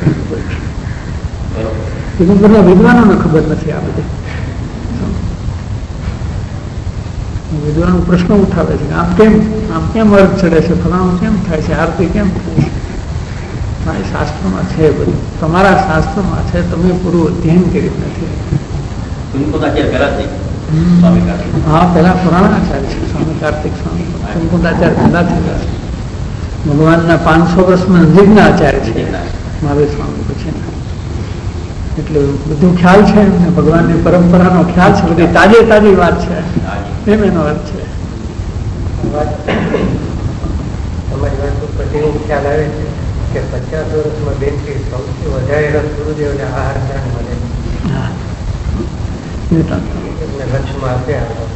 બધા વિદ્વાનોને ખબર નથી આ બધી. વિદ્વાનો પ્રશ્ન ઉઠાવે છે આમ કેમ આમ કેમ અર્થ ચડે છે, ફલાણું કેમ થાય છે, આરતી કેમ થાય છે. મારી શાસ્ત્રોમાં છે બધું, તમારા શાસ્ત્રોમાં છે, તમે પૂરું અધ્યયન કર્યું નથી. હા પેલા પુરાણાચાર્ય છે સ્વામી કાર્તિક સ્વામી. કુંકુદાચાર્ય પહેલા થયેલા છે. ભગવાનના પાંચસો વર્ષમાં નજીકના આચાર્ય છે મહાવીર સ્વામી પછી. એટલે બધું ખ્યાલ છે એમને, ભગવાનની પરંપરાનો ખ્યાલ છે, બધી તાજે તાજી વાત છે. એમ એનો અર્થ છે. તમારી વાત ઉપરથી ખ્યાલ આવે છે કે પચાસ વર્ષમાં બેનથી સૌથી વધારે રસ ગુરુદેવને આહાર દાન મળે. લક્ષ્યમાં આપ્યા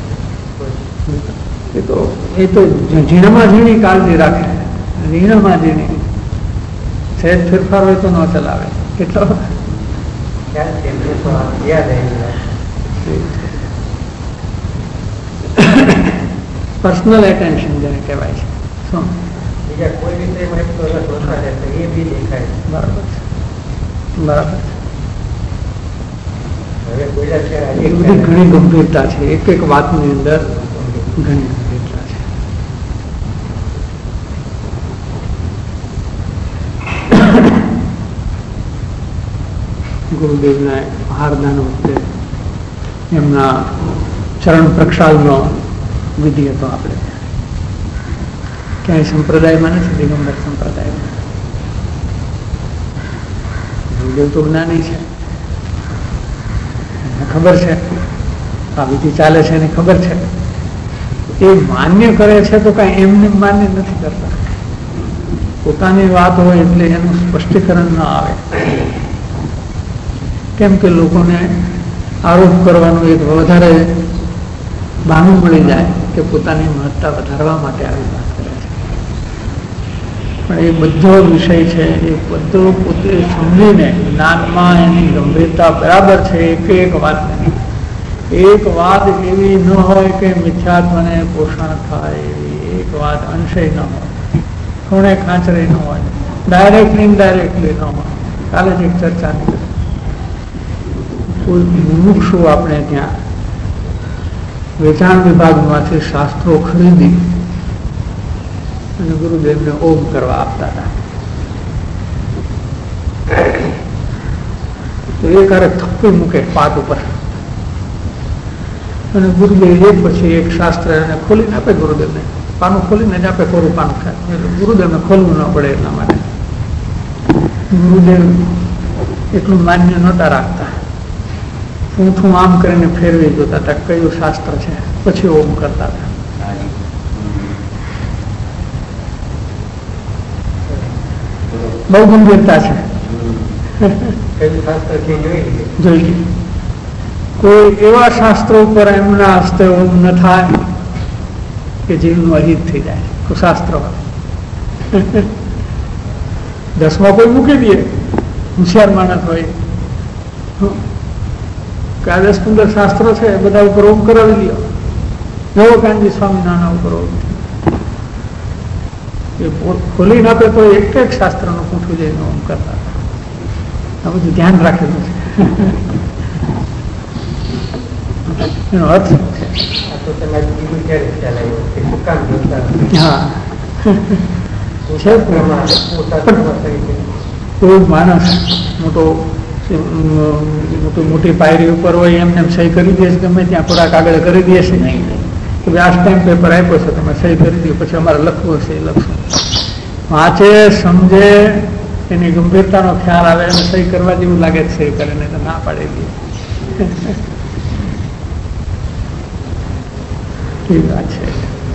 એ તો એ તો ઝીણામાં ઝીણી કાળજી રાખે, ઝીણામાં ઝીણી. સહેજ ફેરફાર હોય તો ન ચલાવે. કેટલો યાદ પર્સનલ એટેન્શન જેને કહેવાય છે. શું બીજા કોઈ વિષયમાં એટલો રસ વધારે છે એ બી દેખાય. બરાબર છે, બરાબર છે. હવે કોઈ એ બધી ઘણી ગંભીરતા છે, એક એક વાતની અંદર ઘણી ગંભીરતા છે. ગુરુદેવને હારદાન વખતે એમના ચરણ પ્રક્ષાલનો વિધિ હતો. આપણે ક્યાંય સંપ્રદાયમાં નથી, દિગંબર સંપ્રદાયમાં. ગુરુદેવ તો જ્ઞાની છે, એને ખબર છે આ વિધિ ચાલે છે, એને ખબર છે. એ માન્ય કરે છે તો કાંઈ એમને માન્ય નથી કરતા. પોતાની વાત હોય એટલે એનું સ્પષ્ટીકરણ ન આવે. કેમ કે લોકોને આરોપ કરવાનું એક વધારે બહાનું મળી જાય કે પોતાની મહત્તા વધારવા માટે આવી વાત કરે છે. પણ એ બધો વિષય છે, એ બધો પોતે સમજીને જ્ઞાનમાં એની ગંભીરતા બરાબર છે. એક એક વાત નહીં, એક વાત એવી ન હોય કે મિથ્યાત્વને પોષણ થાય, એવી એક વાત અંશે ન હોય, ખૂણે ખાંચરે ન હોય, ડાયરેક્ટલી ઇનડાયરેક્ટલી ન હોય. કાલે જ એક ચર્ચા નીકળી, કોઈ મુમુક્ષુ આપણે ત્યાં વેચાણ વિભાગમાંથી શાસ્ત્રો ખરીદી અને ગુરુદેવને ઓમ કરવા આપતા હતા. તો એક હારે થપ્પી મૂકે પાત ઉપર અને ગુરુદેવ એક પછી એક શાસ્ત્ર એને ખોલીને આપે. ગુરુદેવને પાનું ખોલીને જ આપે, કોરું પાનું ખાય. એટલે ગુરુદેવને ખોલવું ન પડે એટલા માટે. ગુરુદેવ એટલું માન્ય નહોતા રાખતા. ઊંઠું આમ કરીને ફેરવી જોતા હતા કયું શાસ્ત્ર છે, પછી ઓમ કરતા હતા. બહુ ગંભીરતા છે. જોઈ કોઈ એવા શાસ્ત્રો ઉપર એમના હસ્તે ઓમ ન થાય કે જીવનું અહિત થઈ જાય. તો શાસ્ત્ર દસમાં કોઈ મૂકી દે, હોશિયાર માણસ હોય કે આ દસ પંદર શાસ્ત્રો છે એ બધા ઉપર ઓમ કરાવી લ્યો. નવકાનજી સ્વામિનારાયણ ઉપર ઓમ એ ખોલી નાખે તો એક એક શાસ્ત્રનું પૂઠું જઈને ઓમ કરતા. આ બધું ધ્યાન રાખેલું છે. એનો અર્થ હા કોઈ માણસ મોટો મોટી પાયરી ઉપર હોય એમને સહી કરી દે છે, ગમે ત્યાં થોડાક આગળ કરી દે છે નહીં કે ભાઈ આ સ્ટેમ્પ પેપર આપ્યો છે તમે સહી કરી દો, પછી અમારે લખવું હશે એ લખશું. વાંચે, સમજે, એની ગંભીરતાનો ખ્યાલ આવે અને સહી કરવા જેવું લાગે છે સહી કરે, તો ના પાડે દે. એ વાત છે.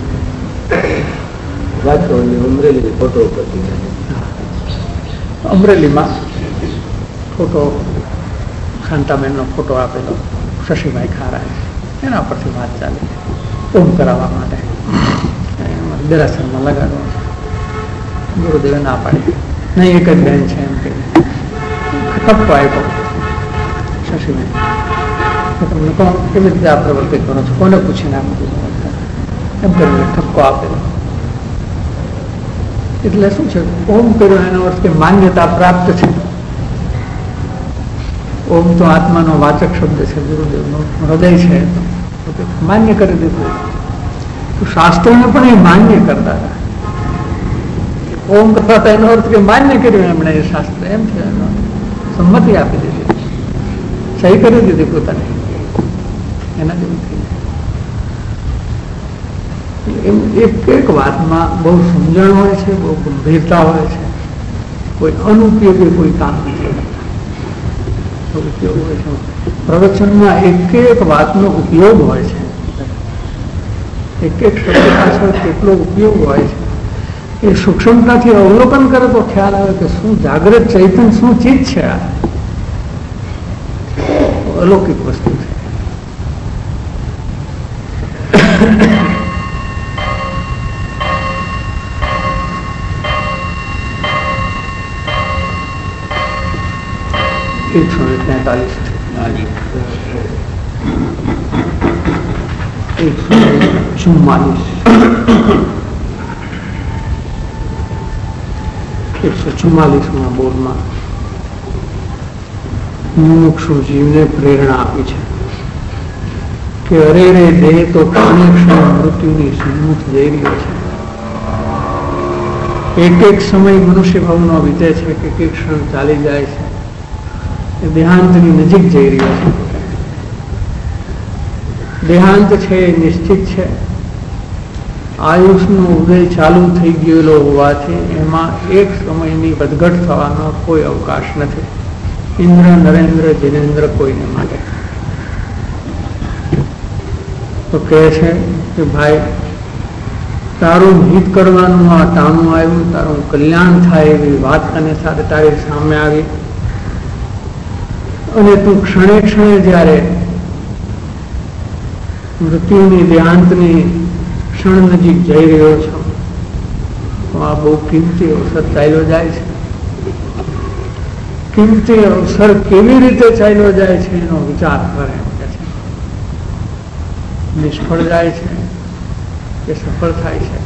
અમરેલીમાં ફોટો શાંતાબેનનો ફોટો આપેલો શશીભાઈ ખારાએ, એના પરથી વાત ચાલે ઓમ કરાવવા માટે દેરાસરમાં લગાડવા. ગુરુદેવે ના પાડી, નહીં એક જ બેન છે એમ કે ઠપકો આપ્યો શશીભાઈ, તમને કોણ કેવી રીતે આ પ્રવૃત્તિ કરો છો, કોને પૂછીને આમ એમ કરીને ઠપકો આપેલો. એટલે શું છે, ઓમ કર્યો એનો અર્થ કે માન્યતા પ્રાપ્ત છે. ઓમ તો આત્માનો વાચક શબ્દ છે, ગુરુદેવનું હૃદય છે, માન્ય કરી દીધું. તો શાસ્ત્રોને પણ એ માન્ય કરતા હતા. ઓમ કરતા હતા એનો અર્થ કે માન્ય કર્યું એમણે એ શાસ્ત્ર, એમ છે, એનો સંમતિ આપી દીધી, સહી કરી દીધી પોતાની. એના જેવું થઈ એમ એક એક વાતમાં બહુ સમજણ હોય છે, બહુ ગંભીરતા હોય છે. કોઈ અનુપયોગી કોઈ કામ નથી કરતા, ઉપયોગ હોય છે. પ્રવચનમાં એક એક વાતનો ઉપયોગ હોય છે, એક એક શબ્દ પાછળ કેટલો ઉપયોગ હોય છે. એ સૂક્ષ્મતાથી અવલોકન કરે તો ખ્યાલ આવે કે શું જાગૃત ચૈતન્ય શું ચીજ છે. આ અલૌકિક વસ્તુ છે. એકસો ને તેતાલીસ એકસો ચુમ્માલીસ એકસો ચુમ્માલીસમાં બોર્ડમાં મુમુક્ષુ જીવને પ્રેરણા આપી છે કે અરે રે દેહ તો ક્ષણે ક્ષણે મૃત્યુની સન્મુખ જઈ રહ્યો છે. એક એક સમય મનુષ્ય ભાવનો વીતે છે કે એક એક ક્ષણ ચાલી જાય છે. એ દેહાંતની નજીક જઈ રહ્યો છે. દેહાંત છે એ નિશ્ચિત છે. આયુષનો ઉદય ચાલુ થઈ ગયેલો હોવાથી એમાં એક સમયની વધઘટ થવાનો કોઈ અવકાશ નથી. ઇન્દ્ર નરેન્દ્ર જિનેન્દ્ર કોઈને માટે તો કહે છે કે ભાઈ તારું હિત કરવાનું આ ટાણું આવ્યું, તારું કલ્યાણ થાય એવી વાત અને સાથે તારી સામે આવી અને તું ક્ષણે ક્ષણે જ્યારે મૃત્યુની દેહાંતની ક્ષણ નજીક જઈ રહ્યો છો તો આ બહુ કિંમતી અવસર ચાલ્યો જાય છે. કિંમતી અવસર કેવી રીતે ચાલ્યો જાય છે એનો વિચાર કરે એમ કે છે. નિષ્ફળ જાય છે કે સફળ થાય છે.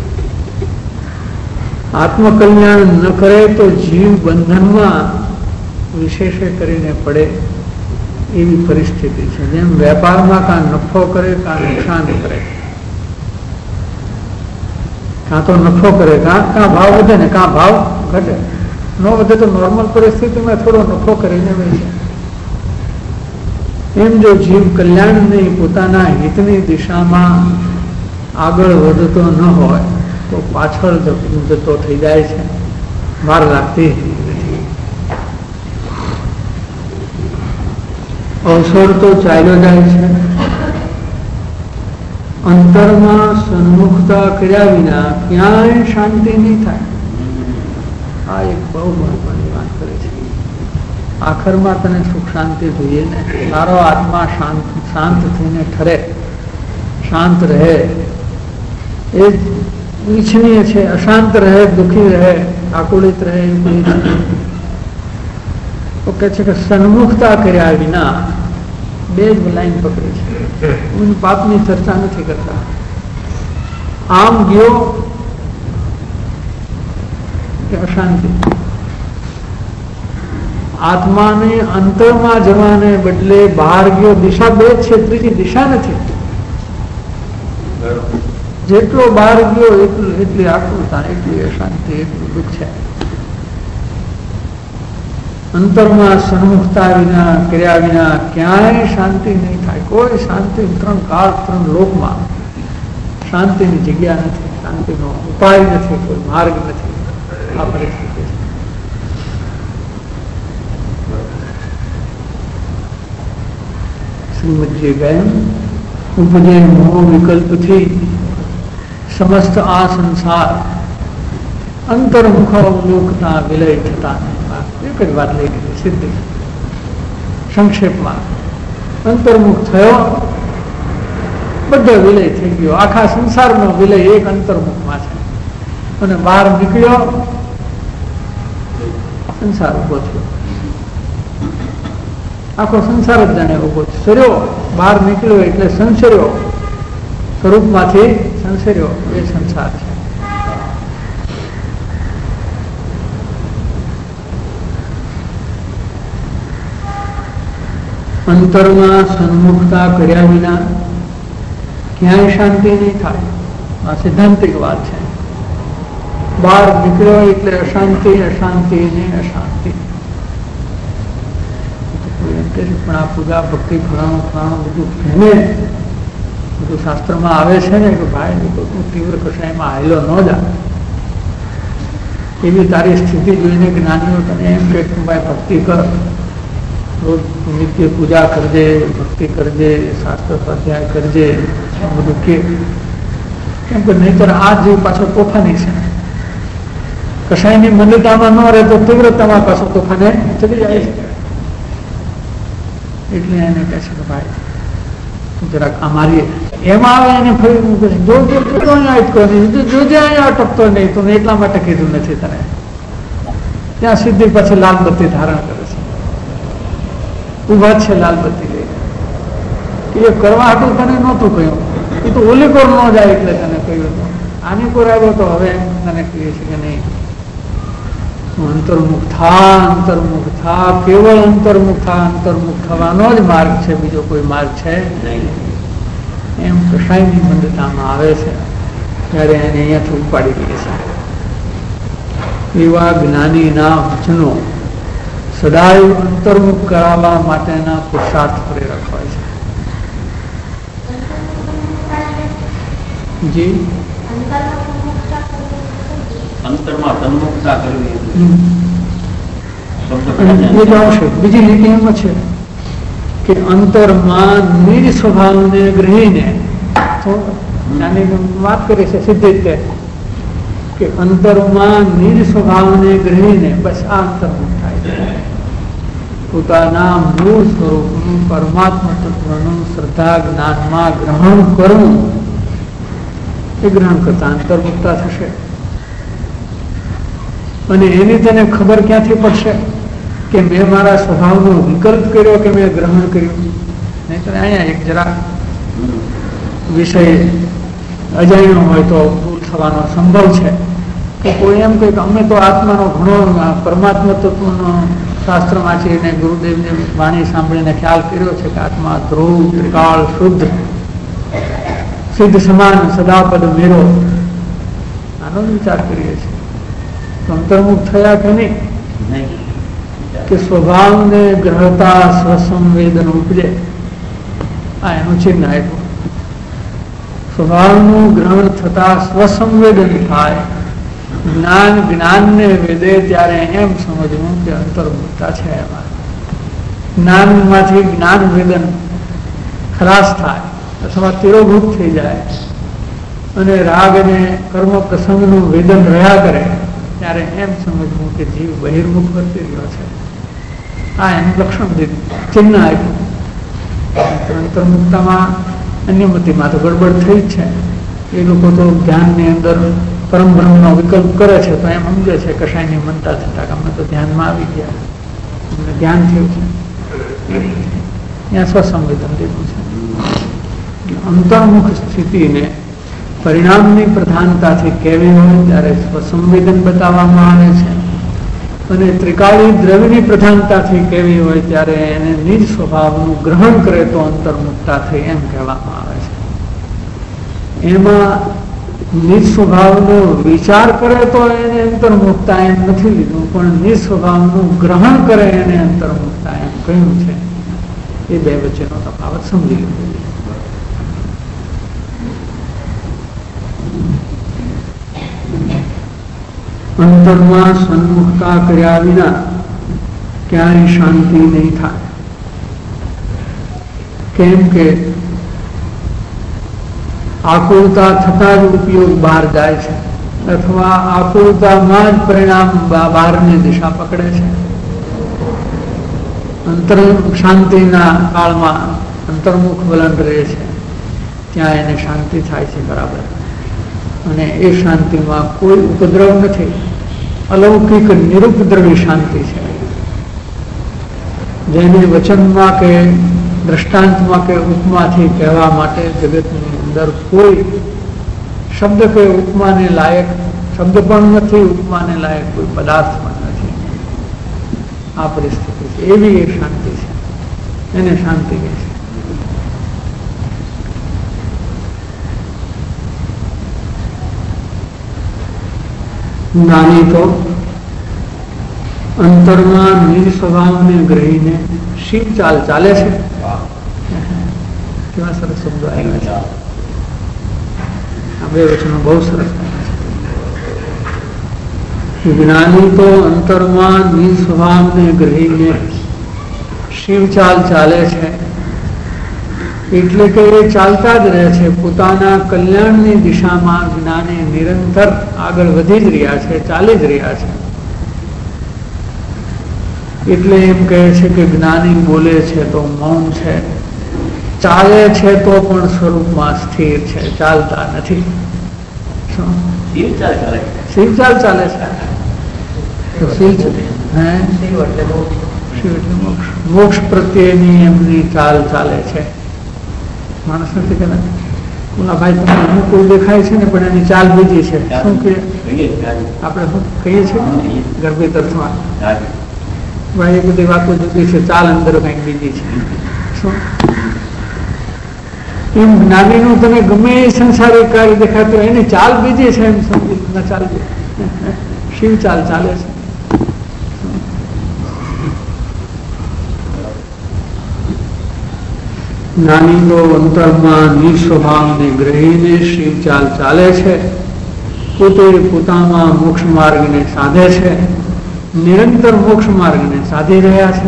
આત્મકલ્યાણ ન કરે તો જીવ બંધનમાં વિશેષે કરીને પડે એવી પરિસ્થિતિ છે. જેમ વેપારમાં કાં નફો કરે કાં નુકસાન કરે, કાં તો નફો કરે કાં કાં ભાવ વધે ને કાં ભાવ ઘટે. ન વધે તો નોર્મલ પરિસ્થિતિમાં થોડો નફો કરીને વેચે. એમ જો જીવ કલ્યાણની પોતાના હિતની દિશામાં આગળ વધતો ન હોય તો પાછળ જતો થઈ જાય છે, વાર લાગતી નથી. અવસર તો ચાલ્યો જાય છે. અંતરમાં સન્મુખતા કર્યા વિના ક્યાંય શાંતિ નહીં થાય. આ એક બહુ મહત્વની વાત કરે છે. આખરમાં તને સુખ શાંતિ જોઈએ ને, તારો આત્મા શાંત શાંત થઈને ઠરે, શાંત રહે એ જ ઈચ્છનીય છે. અશાંત રહે, દુઃખી રહે, આકુલિત રહે એવું તો કહે છે કે સન્મુખતા કર્યા વિના બે જ લાઈન પકડે છે. પાપની ચર્ચા નથી કરતા. આમ ગયો કે અશાંતિ. આત્માને અંતરમાં જવાને બદલે બહાર ગયો. દિશા બે જ છે, ત્રીજી દિશા નથી. જેટલો બહાર ગયો એટલું એટલી આકુલતા, એટલી અશાંતિ, એટલું દુઃખ છે. અંતરમાં સન્મુખતા વિના કર્યા વિના ક્યાંય શાંતિ નહીં થાય. કોઈ શાંતિ ત્રણ કાળ ત્રણ લોકમાં શાંતિની જગ્યા નથી, શાંતિનો ઉપાય નથી, કોઈ માર્ગ નથી. આ પરિસ્થિતિ છે. શ્રીમદજી ગયા ઉપજે મોહ વિકલ્પથી સમસ્ત આ સંસાર અંતર્મુખ અવલોકતા વિલય થતા. એક જ વાત લઈ લીધી સિદ્ધિ સંક્ષેપમાં. અંતર્મુખ થયો, બધો વિલય થઈ ગયો. આખા સંસારનો વિલય એક અંતર્મુખમાં છે. અને બહાર નીકળ્યો, સંસાર ઉભો થયો. આખો સંસાર જ જાણે ઉભો સર્યો. બહાર નીકળ્યો એટલે સંસર્યો, સ્વરૂપમાંથી સંસર્યો. એ સંસાર છે. અંતરમાં સન્મુખતા કર્યા વિના ક્યાંય શાંતિ નહીં થાય. આ સિદ્ધાંતિક વાત છે. બહાર નીકળ્યો એટલે અશાંતિ, અશાંતિ ને અશાંતિ. પણ આ પૂજા ભક્તિ ફલાણું ફલાણું બધું કહે, બધું શાસ્ત્રમાં આવે છે ને કે ભાઈ તું તીવ્ર કષાયમાં હાયલો ન જા. એવી તારી સ્થિતિ જોઈને જ્ઞાનીઓ તને એમ કે ભાઈ ભક્તિ કર, રોજ નિત્ય પૂજા કરજે, ભક્તિ કરજે, શાસ્ત્ર સ્વાધ્યાય કરજે, બધું કે. કેમ કે નહીતર આ જીવ પાછો તોફાની છે. કષાયની મંદતામાં ન રહે તો તીવ્રતામાં પાછો તોફાને ચડી જાય છે. એટલે એને કહે છે કે ભાઈ જરાક અમારી એમાં આવે એને ફરી જો અહીંયા અટકો નહીં, જોજે અહીંયા અટકતો નહીં. તો એટલા માટે કીધું નથી તને. ત્યાં સિદ્ધિ પછી લાલબત્તી ધારણ કરે છે, ઉભા છે લાલબત્તી લઈ. એ કરવા હતું તને નહોતું કહ્યું, એ તો ઓલી કોર ન જાય એટલે તને કહ્યું હતું. આની કોર આવ્યો તો હવે તને કહીએ છે કે નહીં અંતર્મુખ થા અંતર્મુખ થા કેવળ અંતર્મુખ થા અંતર્મુખ થવાનો જ માર્ગ છે, બીજો કોઈ માર્ગ છે એમ કસાયની મંદતામાં આવે છે ત્યારે એને અહીંયાથી ઉપાડી દે છે. એવા જ્ઞાનીના વચનો સદાય અંતર્મુખ કરાવવા માટેના પુરુષાર્થ પ્રેરક હોય છે. જી અંતરમાં તન્મુખતા કરવી એ જ આવશે. બીજી લીટી એમ છે કે અંતરમાં નિજ સ્વભાવને ગ્રહીને, નાની વાત કરી છે સીધી રીતે કે અંતરમાં નિજ સ્વભાવને ગ્રહીને બસ આ અંતર્મુખ થાય છે. પોતાના મૂળ સ્વરૂપનું પરમાત્મા તત્વનું શ્રદ્ધા જ્ઞાનમાં ગ્રહણ કરવું, એ ગ્રહણ કરતા અંતર્મુક્તા થશે. અને એની તેને ખબર ક્યાંથી પડશે કે મેં મારા સ્વભાવનો વિકલ્પ કર્યો કે મેં ગ્રહણ કર્યું? નહીં તો અહીંયા એક જરા વિષય અજાણ્યો હોય તો ભૂલ થવાનો સંભવ છે કે કોઈ એમ કહે કે અમે તો આત્માનો ઘણો પરમાત્મા તત્વનો શાસ્ત્ર વાંચીને ગુરુદેવની વાણી સાંભળીને ખ્યાલ કર્યો છે કે આત્મા ધ્રુવ ત્રિકાળ શુદ્ધ સિદ્ધ સમાન સદાપદ મેરો, આનો જ વિચાર કરીએ છીએ. અંતર્મુખ થયા કે નહીં કે સ્વભાવને ગ્રહતા સ્વસંવેદન ઉપજે, આ એનું ચિહ્ન આપ્યું. સ્વભાવનું ગ્રહણ થતા સ્વસંવેદન થાય, જ્ઞાન જ્ઞાનને વેદે ત્યારે એમ સમજવું કે અંતર્મુક્તા છે. એમાં જ્ઞાનમાંથી જ્ઞાન વેદન ખલાસ થાય અથવા તિરોભૂત થઈ જાય અને રાગ અને કર્મ પ્રસંગનું વેદન રહ્યા કરે ત્યારે એમ સમજવું કે જીવ બહિર્મુખ વર્તી રહ્યો છે. આ એનું લક્ષણ દીધું, ચિહ્ન આપ્યું. અંતર્મુક્તામાં અન્યમતીમાં તો ગડબડ થઈ જ છે. એ લોકો તો ધ્યાનની અંદર પરમ બ્રહ્મનો વિકલ્પ કરે છે તો એમ સમજે છે કશાયની મનતા થતા અમે તો ધ્યાનમાં આવી ગયા, અમને ધ્યાન થયું છે. ત્યાં સ્વસંવેદન દીધું છે. અંતર્મુખ સ્થિતિને પરિણામની પ્રધાનતાથી કેવી હોય ત્યારે સ્વસંવેદન બતાવવામાં આવે છે, અને ત્રિકાળી દ્રવ્યની પ્રધાનતાથી કેવી હોય ત્યારે એને નિજ સ્વભાવનું ગ્રહણ કરે તો અંતર્મુક્તા થઈ એમ કહેવામાં આવે છે. એમાં નિજ સ્વભાવનો વિચાર કરે તો એને અંતર્મુક્તા એમ નથી લીધું, પણ નિજ સ્વભાવનું ગ્રહણ કરે એને અંતર્મુક્તા એમ કહ્યું છે. એ બે વચ્ચેનો તફાવત સમજી લીધો. અંતરમાં સન્મુખતા કર્યા વિના ક્યાંય શાંતિ નહીં થાય. કેમ કે આકુલતા થતા જ ઉપયોગ બહાર જાય છે, અથવા આકુલતામાં જ પરિણામ બહારની દિશા પકડે છે. અંતર શાંતિના કાળમાં અંતર્મુખ વલણ રહે છે, ત્યાં એને શાંતિ થાય છે બરાબર. અને એ શાંતિમાં કોઈ ઉપદ્રવ નથી, અલૌકિક નિરુપદ્રવી શાંતિ છે, જેને વચનમાં કે દ્રષ્ટાંતમાં કે ઉપમાથી કહેવા માટે જગતની અંદર કોઈ શબ્દ કે ઉપમાને લાયક શબ્દ પણ નથી, ઉપમાને લાયક કોઈ પદાર્થ પણ નથી. આ પરિસ્થિતિ છે, એવી એ શાંતિ છે, એને શાંતિ કહે છે. જ્ઞાની તો અંતરમાં નિજ સ્વભાવને ગ્રહીને શિવ ચાલ ચાલે છે. કેવા સરસ શબ્દો આવ્યા છે. આ બે વચનો બહુ સરસ છે. જ્ઞાની તો અંતરમાં નિજ સ્વભાવને ગ્રહીને શિવ ચાલ ચાલે છે, એટલે કે એ ચાલતા જ રહે છે. પોતાના કલ્યાણની દિશામાં જ્ઞાની નિરંતર આગળ વધી જ રહ્યા છે, ચાલી જ રહ્યા છે. એટલે એમ કહે છે કે જ્ઞાની બોલે છે તો મૌન છે, ચાલે છે તો પણ સ્વરૂપમાં સ્થિર છે, ચાલતા નથી. શિવ ચાલ ચાલે શિવ ચાલ ચાલે છે તો શિવ હે શિવ એટલે મોક્ષ, મોક્ષ પ્રત્યેની એમની ચાલ ચાલે છે. માણસ નથી કે નથી, ઓલા ભાઈ તમને અનુકૂળ દેખાય છે ને પણ એની ચાલ બીજી છે. શું કે આપણે શું કહીએ છીએ ગર્ભિત અર્થમાં ભાઈ એ બધી વાતો જુદી છે, ચાલ અંદર કંઈક બીજી છે. શું એમ જ્ઞાનીનું તમે ગમે એ સંસારિક કાર્ય દેખાતું એની ચાલ બીજી છે એમ સમજી ના ચાલતી. શિવ ચાલ ચાલે છે. જ્ઞાની તો અંતરમાં નિસ્વભાવને ગ્રહીને શિવ ચાલ ચાલે છે. પોતે પોતામાં મોક્ષ માર્ગને સાધે છે, નિરંતર મોક્ષ માર્ગને સાધી રહ્યા છે.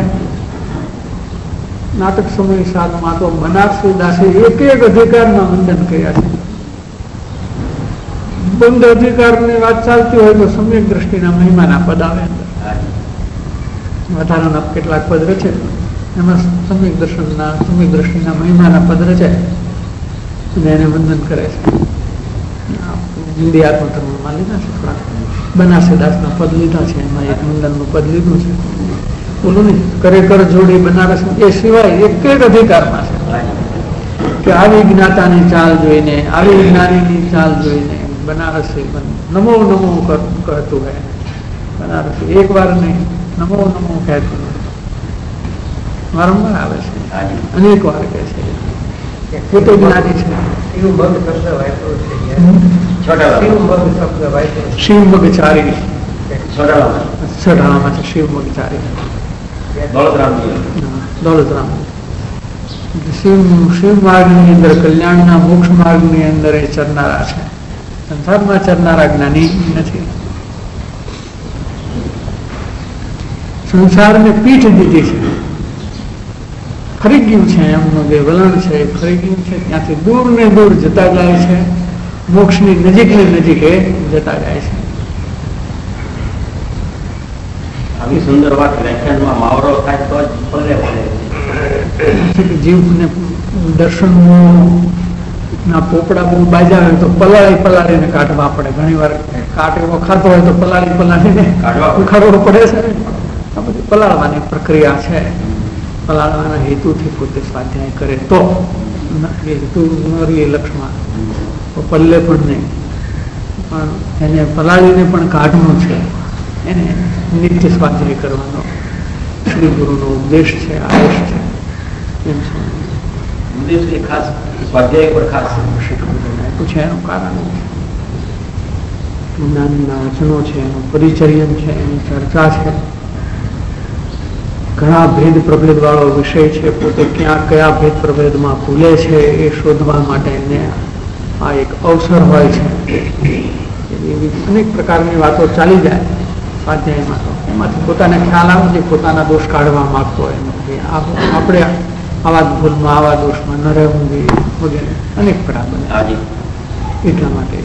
નાટક સમય સાતમાં તો બનારસી દાસે એક એક અધિકારમાં વંદન કર્યા છે. બંધ અધિકારની વાત ચાલતી હોય તો સમ્યક દ્રષ્ટિના મહિમાના પદ આવે. વધારાના કેટલાક પદ રચે એમાં સમ્યક દર્શનના સમ્યક દ્રષ્ટિના મહિમાના પદ રચે અને એને વંદન કરે છે. હિન્દી આત્મધર્મમાં લીધા છે, થોડા બનારસી દાસના પદ લીધા છે, એમાં એક વંદનનું પદ લીધું છે. બોલું નહીં કરે કર જોડી બનારસ એ સિવાય એક એક અધિકારમાં છે કે આવી જ્ઞાતાની ચાલ જોઈને, આવી જ્ઞાનીની ચાલ જોઈને બનારસી નમો નમો કહેતું હોય. બનારસી એક વાર નહીં, નમો નમો કહેતું વારંવાર આવે છે, અનેક વાર કહે છે. પોતે જ્ઞાની છે. શિવ મગચારી છઠાણામાં છે. શિવ મગચારી દોલતરામ શિવ શિવ માર્ગની અંદર, કલ્યાણના મોક્ષ માર્ગની અંદર એ ચરનારા છે. સંસારમાં ચરનારા જ્ઞાની નથી. સંસારને પીઠ દીધી છે, ફરી ગયું છે, એમનું જે વલણ છે ફરી ગયું છે. ત્યાંથી દૂર ને દૂર જતા જાય છે, મોક્ષની નજીક ને નજીક એ જતા જાય છે. આવી સુંદર વાત વ્યાખ્યાનમાં માવરો થાય તો જ પલ્લે પડે. જીવને દર્શન ના પોપડા બહુ બાજા હોય તો પલાળી પલાળીને કાઢવા પડે. ઘણી વાર કાટ એવો ખાતો હોય તો પલાળી પલાળીને ઉખાડવો પડે છે. આ બધી પલાળવાની પ્રક્રિયા છે. પલાળવાના હેતુથી પોતે સ્વાધ્યાય કરે તો હેતુ નરી લક્ષ્મણ તો પલ્લે પણ નહીં, પણ એને પલાળીને પણ કાઢવું છે. એને નિત્ય સ્વાધ્યાય કરવાનો શ્રી ગુરુનો ઉપદેશ છે, આદેશ છે. એમ ઉદ્દેશ ખાસ સ્વાધ્યાય પર ખાસ આપ્યું છે. એનું કારણ જ્ઞાનના વચનો છે, એનું પરિચર્યન છે, એની ચર્ચા છે. ઘણા ભેદ પ્રભેદ વાળો વિષય છે. પોતે ક્યાં કયા ભેદ પ્રભેદમાં ભૂલે છે એ શોધવા માટે એને આ એક અવસર હોય છે. એવી અનેક પ્રકારની વાતો ચાલી જાય સ્વાધ્યાયમાં. તો એમાંથી પોતાને ખ્યાલ આવે છે, પોતાના દોષ કાઢવા માંગતો હોય આપણે આવા ભૂલમાં આવા દોષમાં ન રહેવું જોઈએ વગેરે અનેક પ્રકાર બને. એટલા માટે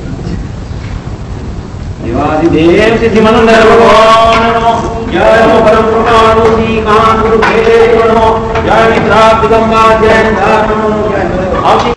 દેવાદિદેવ સિદ્ધિ મંદર ભગવાનનો જય પરમ કૃપાળુજી કાંત ગુરુ દેવનો જય મિત્રા દિગંબર જય દાસનો જય